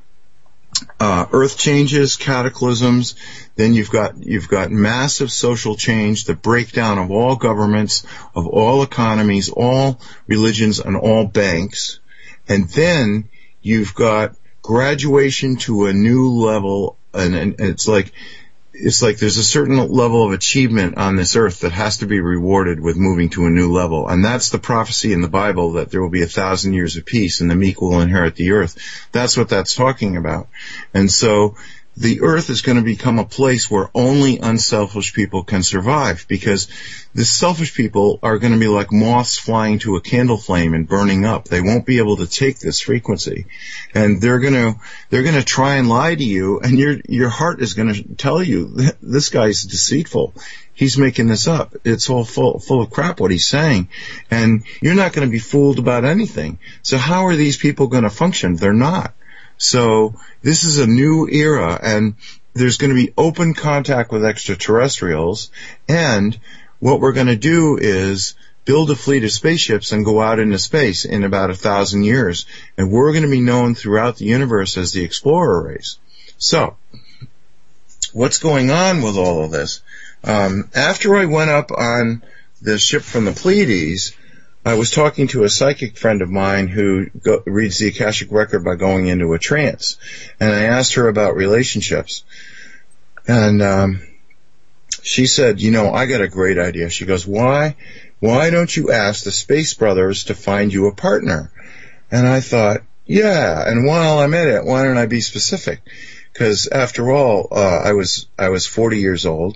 earth changes, cataclysms, then you've got massive social change, the breakdown of all governments, of all economies, all religions, and all banks. And then you've got graduation to a new level, and it's like there's a certain level of achievement on this earth that has to be rewarded with moving to a new level. And that's the prophecy in the Bible, that there will be 1,000 years of peace and the meek will inherit the earth. That's what that's talking about. And so the earth is going to become a place where only unselfish people can survive, because the selfish people are going to be like moths flying to a candle flame and burning up. They won't be able to take this frequency, and they're going to try and lie to you, and your heart is going to tell you, this guy's deceitful. He's making this up. It's all full of crap what he's saying, and you're not going to be fooled about anything. So how are these people going to function? They're not. So this is a new era, and there's going to be open contact with extraterrestrials, and what we're going to do is build a fleet of spaceships and go out into space in about 1,000 years, and we're going to be known throughout the universe as the explorer race. So, what's going on with all of this? After I went up on the ship from the Pleiades, I was talking to a psychic friend of mine who reads the Akashic Record by going into a trance, and I asked her about relationships, and she said, I got a great idea. She goes, why don't you ask the Space Brothers to find you a partner? And I thought, yeah, and while I'm at it, why don't I be specific? Because after all, I was 40 years old,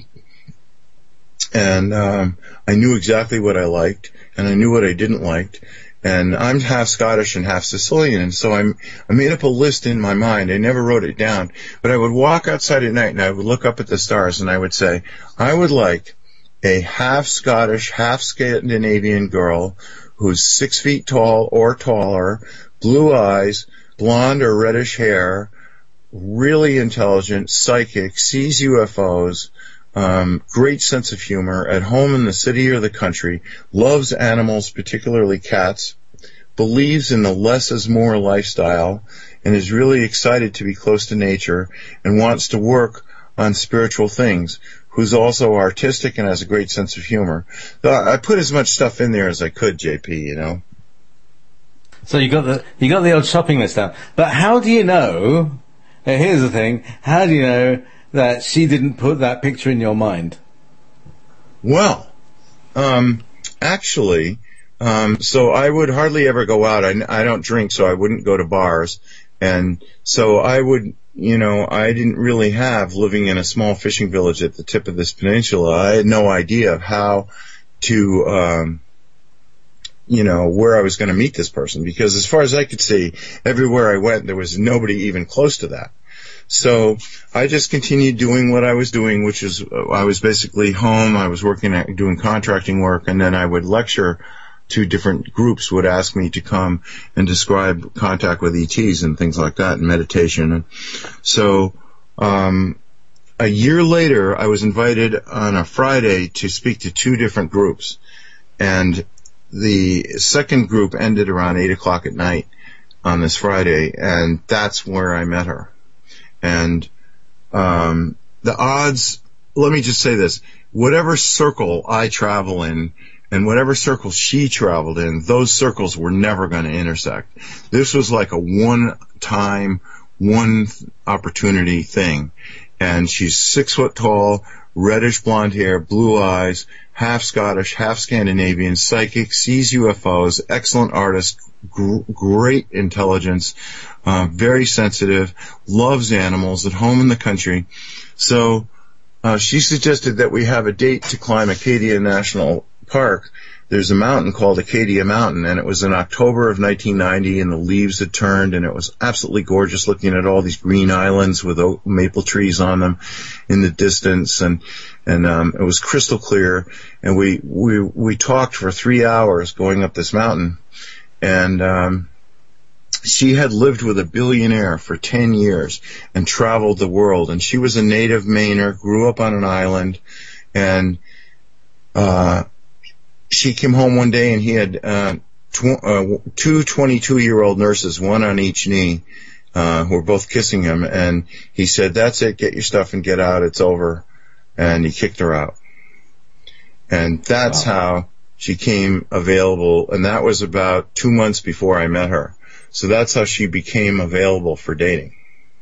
and I knew exactly what I liked, and I knew what I didn't like, and I'm half Scottish and half Sicilian, and so I made up a list in my mind. I never wrote it down, but I would walk outside at night and I would look up at the stars and I would say, I would like a half Scottish, half Scandinavian girl who's 6 feet tall or taller, blue eyes, blonde or reddish hair, really intelligent, psychic, sees UFOs, great sense of humor, at home in the city or the country, loves animals, particularly cats, believes in the less is more lifestyle, and is really excited to be close to nature, and wants to work on spiritual things, who's also artistic and has a great sense of humor. So I put as much stuff in there as I could, JP, So you got the old shopping list down. But how do you know, here's the thing, how do you know that she didn't put that picture in your mind? Well, actually, so I would hardly ever go out. I don't drink, so I wouldn't go to bars. And so I would, I didn't really have, living in a small fishing village at the tip of this peninsula, I had no idea of how to, where I was going to meet this person. Because as far as I could see, everywhere I went, there was nobody even close to that. So I just continued doing what I was doing, which is I was basically home. I was doing contracting work, and then I would lecture to different groups, would ask me to come and describe contact with ETs and things like that, and meditation. And so a year later, I was invited on a Friday to speak to 2 different groups, and the second group ended around 8 o'clock at night on this Friday, and that's where I met her. And the odds, let me just say this, whatever circle I travel in and whatever circle she traveled in, those circles were never going to intersect. This was like a one-time, one opportunity thing. And she's 6 foot tall, reddish blonde hair, blue eyes, half Scottish, half Scandinavian, psychic, sees UFOs, excellent artist, great intelligence, very sensitive, loves animals, at home in the country. So she suggested that we have a date to climb Acadia National Park. There's a mountain called Acadia Mountain, and it was in October of 1990, and the leaves had turned, and it was absolutely gorgeous looking at all these green islands with maple trees on them in the distance, and it was crystal clear, and we talked for 3 hours going up this mountain. And she had lived with a billionaire for 10 years and traveled the world. And she was a native Mainer, grew up on an island. And she came home one day, and he had 2 22-year-old nurses, one on each knee, who were both kissing him. And he said, "That's it, get your stuff and get out, it's over." And he kicked her out. And that's how she came available, and that was about 2 months before I met her. So that's how she became available for dating.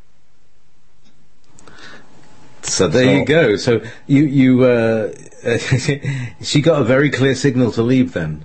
So there you go. So you she got a very clear signal to leave then.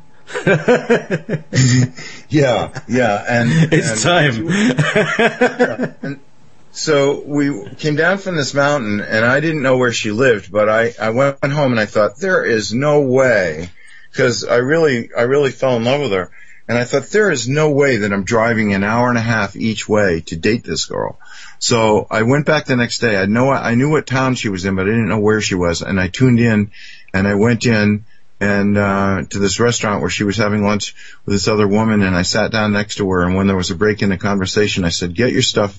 Yeah, and it's time. And so we came down from this mountain, and I didn't know where she lived, but I went home and I thought, there is no way, because I really fell in love with her, and I thought, there is no way that I'm driving an hour and a half each way to date this girl. So I went back the next day. I knew what town she was in, but I didn't know where she was, and I tuned in, and I went in and to this restaurant where she was having lunch with this other woman, and I sat down next to her, and when there was a break in the conversation, I said, "Get your stuff,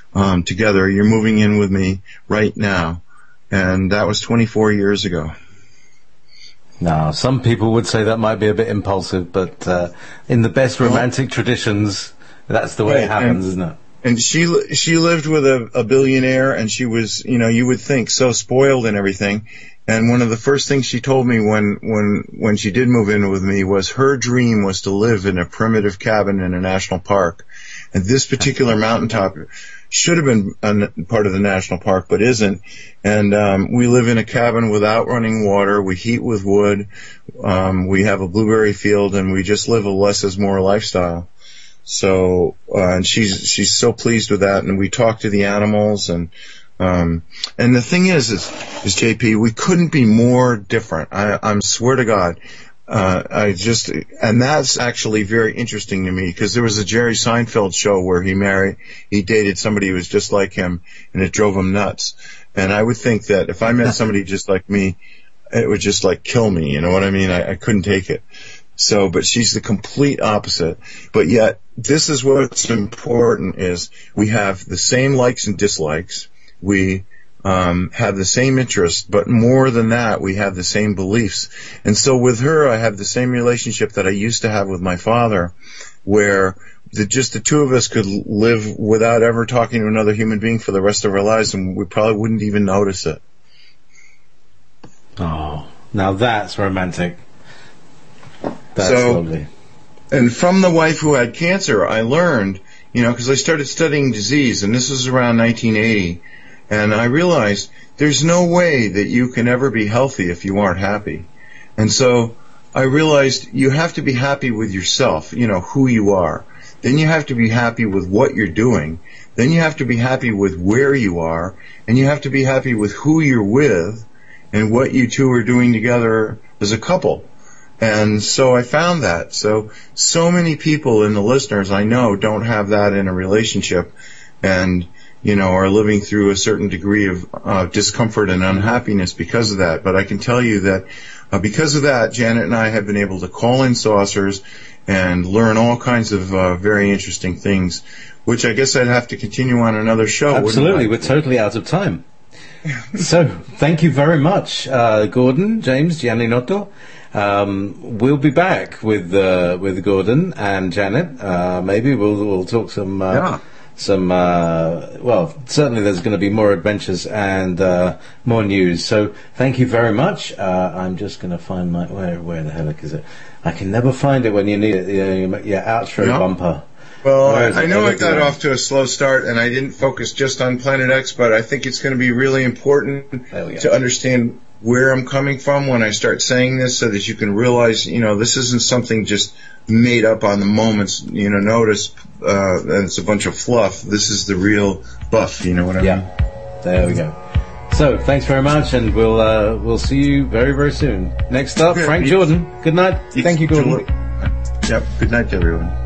together. You're moving in with me right now. And that was 24 years ago. Now, some people would say that might be a bit impulsive, but in the best romantic traditions, that's the way it happens, isn't it? And she lived with a billionaire, and she was, you would think, so spoiled and everything. And one of the first things she told me when she did move in with me was her dream was to live in a primitive cabin in a national park. And this particular mountaintop should have been part of the national park, but isn't. And we live in a cabin without running water. We heat with wood. We have a blueberry field, and we just live a less is more lifestyle. So, and she's so pleased with that. And we talk to the animals, and the thing is JP, we couldn't be more different. I'm swear to God. And that's actually very interesting to me, because there was a Jerry Seinfeld show where he dated somebody who was just like him, and it drove him nuts. And I would think that if I met somebody just like me, it would just like kill me. You know what I mean? I couldn't take it. So, but she's the complete opposite. But yet, this is what's important, is we have the same likes and dislikes. We have the same interests, but more than that, we have the same beliefs. And so with her, I have the same relationship that I used to have with my father, where just the two of us could live without ever talking to another human being for the rest of our lives, and we probably wouldn't even notice it. Oh, now that's romantic. That's lovely. And from the wife who had cancer, I learned, because I started studying disease, and this was around 1980, and I realized there's no way that you can ever be healthy if you aren't happy. And so I realized you have to be happy with yourself, who you are. Then you have to be happy with what you're doing. Then you have to be happy with where you are, and you have to be happy with who you're with and what you two are doing together as a couple. And so I found that. So many people in the listeners I know don't have that in a relationship, and, are living through a certain degree of discomfort and unhappiness because of that. But I can tell you that because of that, Janet and I have been able to call in saucers and learn all kinds of very interesting things, which I guess I'd have to continue on another show. Absolutely. We're totally out of time. So thank you very much, Gordon, James, Giannotto. We'll be back with Gordon and Janet. Maybe we'll talk some. Well, certainly there's going to be more adventures and more news. So thank you very much. I'm just going to find my where the heck is it? I can never find it when you need it. Your outro bumper. Well, I know I got off to a slow start, and I didn't focus just on Planet X, but I think it's going to be really important to understand where I'm coming from when I start saying this, so that you can realize, this isn't something just made up on the moment's, notice, and it's a bunch of fluff. This is the real buff, you know what I mean? Yeah, there we go. So, thanks very much, and we'll see you very, very soon. Next up, Frank Jordan. Good night. Thank you, Gordon. Yep, good night to everyone.